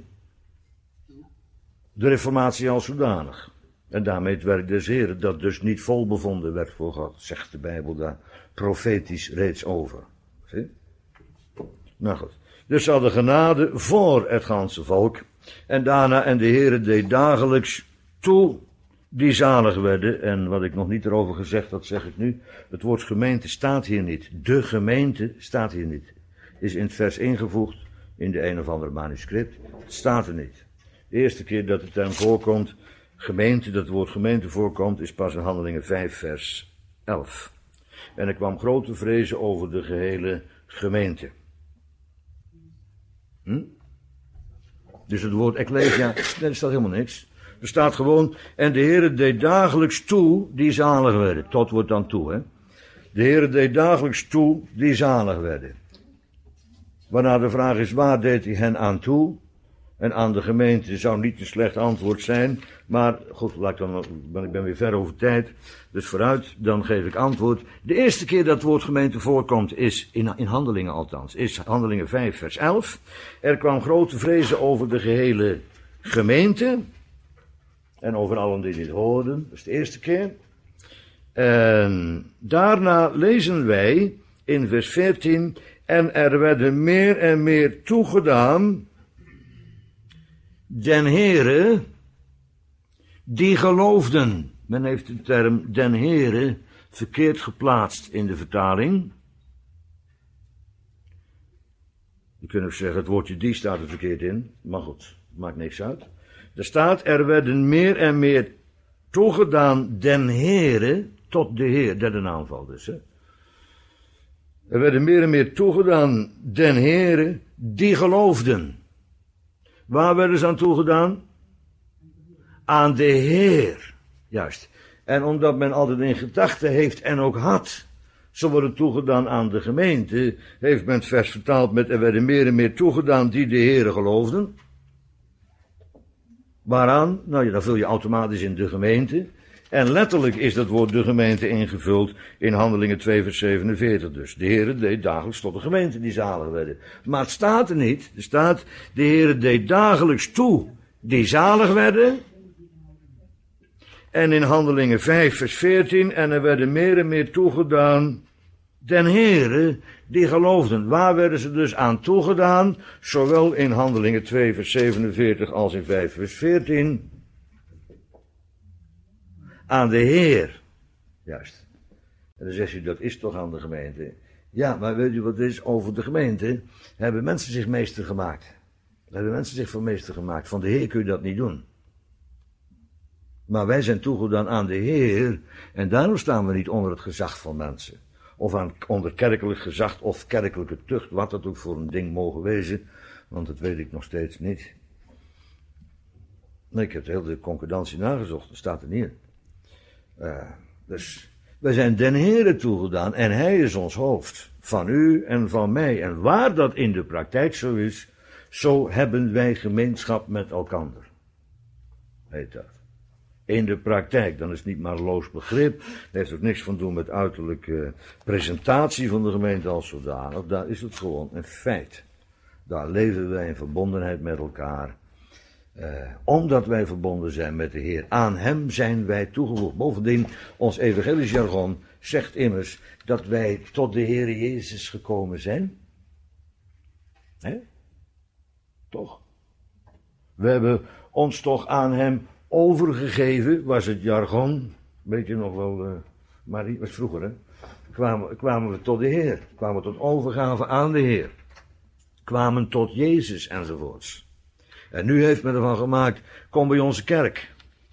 de reformatie als zodanig. En daarmee het werk des Heren, dat dus niet vol bevonden werd voor God, zegt de Bijbel daar profetisch reeds over. Zie? Nou goed. Dus ze hadden genade voor het ganse volk. En daarna, en de Heere deed dagelijks toe die zalig werden. En wat ik nog niet erover gezegd had, zeg ik nu. Het woord gemeente staat hier niet. De gemeente staat hier niet. Is in het vers ingevoegd in de een of andere manuscript. Het staat er niet. De eerste keer dat de term voorkomt, gemeente, dat het woord gemeente voorkomt, is pas in Handelingen 5 vers 11. En er kwam grote vrezen over de gehele gemeente. Dus het woord ecclesia, er staat helemaal niks. Er staat gewoon, en de Heere deed dagelijks toe die zalig werden. Tot wordt dan toe, hè. De Heere deed dagelijks toe die zalig werden. Waarna de vraag is, waar deed hij hen aan toe? En aan de gemeente zou niet een slecht antwoord zijn. Maar goed, ik ben weer ver over tijd. Dus vooruit, dan geef ik antwoord. De eerste keer dat het woord gemeente voorkomt is, in Handelingen althans, is Handelingen 5 vers 11. Er kwam grote vrezen over de gehele gemeente. En over allen die dit hoorden. Dat is de eerste keer. En daarna lezen wij in vers 14. En er werden meer en meer toegedaan den Heere die geloofden. Men heeft de term den Heere verkeerd geplaatst in de vertaling. Je kunt ook zeggen, het woordje die staat er verkeerd in. Maar goed, maakt niks uit. Er staat, er werden meer en meer toegedaan den Heere, tot de Heer, derde naamval dus. Hè. Er werden meer en meer toegedaan den Heere, die geloofden. Waar werden ze aan toegedaan? Aan de Heer. Juist. En omdat men altijd in gedachten heeft en ook had, zo wordt het toegedaan aan de gemeente, heeft men het vers vertaald met er werden meer en meer toegedaan die de Heere geloofden. Waaraan? Nou ja, dan vul je automatisch in de gemeente. En letterlijk is dat woord de gemeente ingevuld in Handelingen 2 vers 47 dus. De Heere deed dagelijks tot de gemeente die zalig werden. Maar het staat er niet. Er staat, de Heere deed dagelijks toe die zalig werden. En in Handelingen 5 vers 14, en er werden meer en meer toegedaan den Heere die geloofden. Waar werden ze dus aan toegedaan? Zowel in Handelingen 2 vers 47 als in 5 vers 14. Aan de Heer. Juist. En dan zegt u, dat is toch aan de gemeente? Ja, maar weet u wat het is? Over de gemeente hebben mensen zich meester gemaakt. Hebben mensen zich voor meester gemaakt. Van de Heer kun je dat niet doen. Maar wij zijn toegedaan aan de Heer. En daarom staan we niet onder het gezag van mensen. Of onder kerkelijk gezag of kerkelijke tucht. Wat dat ook voor een ding mogen wezen. Want dat weet ik nog steeds niet. Nee, ik heb de hele concordantie nagezocht. Dat staat er niet in. Dus Wij zijn den Heere toegedaan en hij is ons hoofd. Van u en van mij. En waar dat in de praktijk zo is, zo hebben wij gemeenschap met elkander. Heet dat. In de praktijk, dan is het niet maar een loos begrip. Dat heeft ook niks van doen met uiterlijke presentatie van de gemeente als zodanig. Daar is het gewoon een feit. Daar leven wij in verbondenheid met elkaar. Omdat wij verbonden zijn met de Heer. Aan hem zijn wij toegevoegd. Bovendien, ons evangelisch jargon zegt immers dat wij tot de Heer Jezus gekomen zijn. Hè? Toch? We hebben ons toch aan hem overgegeven, was het jargon. Weet je nog wel, Marie, was vroeger hè. Kwamen we tot de Heer. Kwamen we tot overgave aan de Heer. Kwamen tot Jezus enzovoorts. En nu heeft men ervan gemaakt, kom bij onze kerk.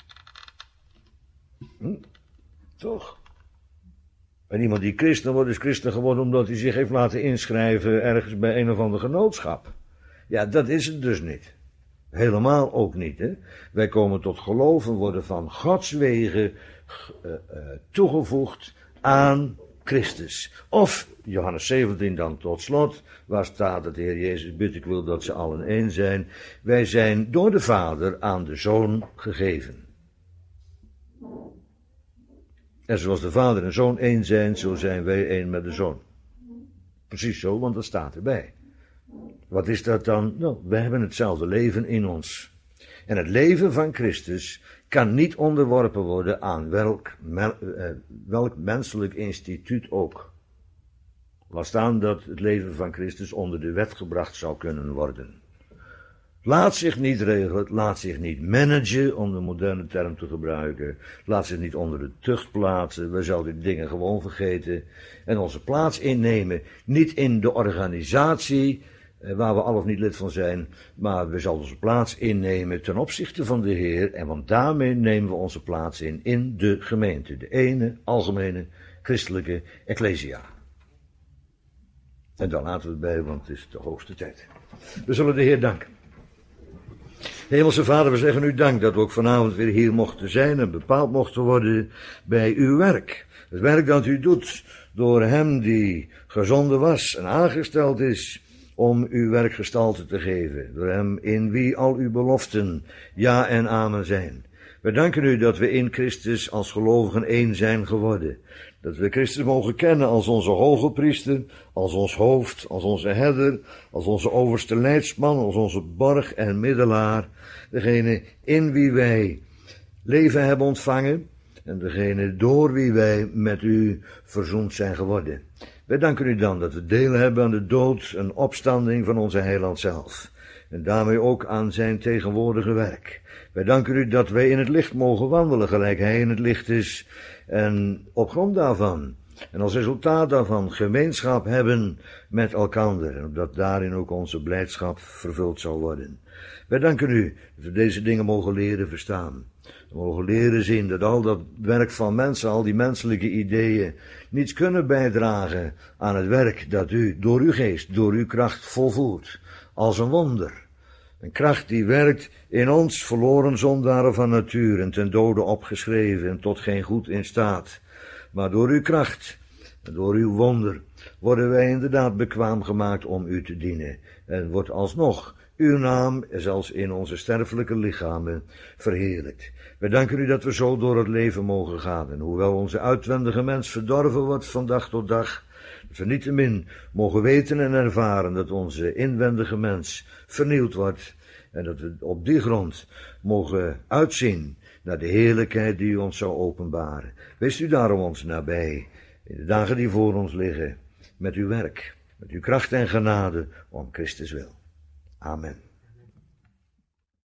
Toch? En iemand die christen wordt, is christen geworden omdat hij zich heeft laten inschrijven ergens bij een of ander genootschap. Ja, dat is het dus niet. Helemaal ook niet, hè. Wij komen tot geloven, worden van Gods wegen toegevoegd aan Christus. Of, Johannes 17 dan tot slot, waar staat dat de Heer Jezus bidt, ik wil dat ze allen één zijn. Wij zijn door de Vader aan de Zoon gegeven. En zoals de Vader en Zoon één zijn, zo zijn wij één met de Zoon. Precies zo, want dat staat erbij. Wat is dat dan? Nou, wij hebben hetzelfde leven in ons. En het leven van Christus kan niet onderworpen worden aan welk menselijk instituut ook. Laat staan dat het leven van Christus onder de wet gebracht zou kunnen worden. Laat zich niet regelen, laat zich niet managen, om de moderne term te gebruiken. Laat zich niet onder de tucht plaatsen. We zouden die dingen gewoon vergeten. En onze plaats innemen, niet in de organisatie, waar we al of niet lid van zijn, maar we zullen onze plaats innemen ten opzichte van de Heer, en want daarmee nemen we onze plaats in de gemeente, de ene, algemene, christelijke ecclesia. En dan laten we het bij, want het is de hoogste tijd. We zullen de Heer danken. Hemelse Vader, we zeggen u dank dat we ook vanavond weer hier mochten zijn en bepaald mochten worden bij uw werk. Het werk dat u doet door hem die gezonden was en aangesteld is om uw werk gestalte te geven, door hem in wie al uw beloften ja en amen zijn. We danken u dat we in Christus als gelovigen één zijn geworden. Dat we Christus mogen kennen als onze hoge priester, als ons hoofd, als onze herder, als onze overste leidsman, als onze borg en middelaar. Degene in wie wij leven hebben ontvangen en degene door wie wij met u verzoend zijn geworden. Wij danken u dan dat we deel hebben aan de dood en opstanding van onze heiland zelf. En daarmee ook aan zijn tegenwoordige werk. Wij danken u dat wij in het licht mogen wandelen, gelijk hij in het licht is. En op grond daarvan, en als resultaat daarvan, gemeenschap hebben met elkander. En opdat daarin ook onze blijdschap vervuld zal worden. Wij danken u dat we deze dingen mogen leren verstaan. We mogen leren zien dat al dat werk van mensen, al die menselijke ideeën, niets kunnen bijdragen aan het werk dat u door uw geest, door uw kracht volvoert. Als een wonder. Een kracht die werkt in ons verloren zondaren van natuur en ten dode opgeschreven en tot geen goed in staat. Maar door uw kracht en door uw wonder worden wij inderdaad bekwaam gemaakt om u te dienen. En wordt alsnog uw naam, zelfs in onze sterfelijke lichamen, verheerlijkt. Wij danken u dat we zo door het leven mogen gaan. En hoewel onze uitwendige mens verdorven wordt van dag tot dag, dat we niettemin mogen weten en ervaren dat onze inwendige mens vernieuwd wordt. En dat we op die grond mogen uitzien naar de heerlijkheid die u ons zou openbaren. Wees u daarom ons nabij, in de dagen die voor ons liggen, met uw werk, met uw kracht en genade, om Christus wil. Amen.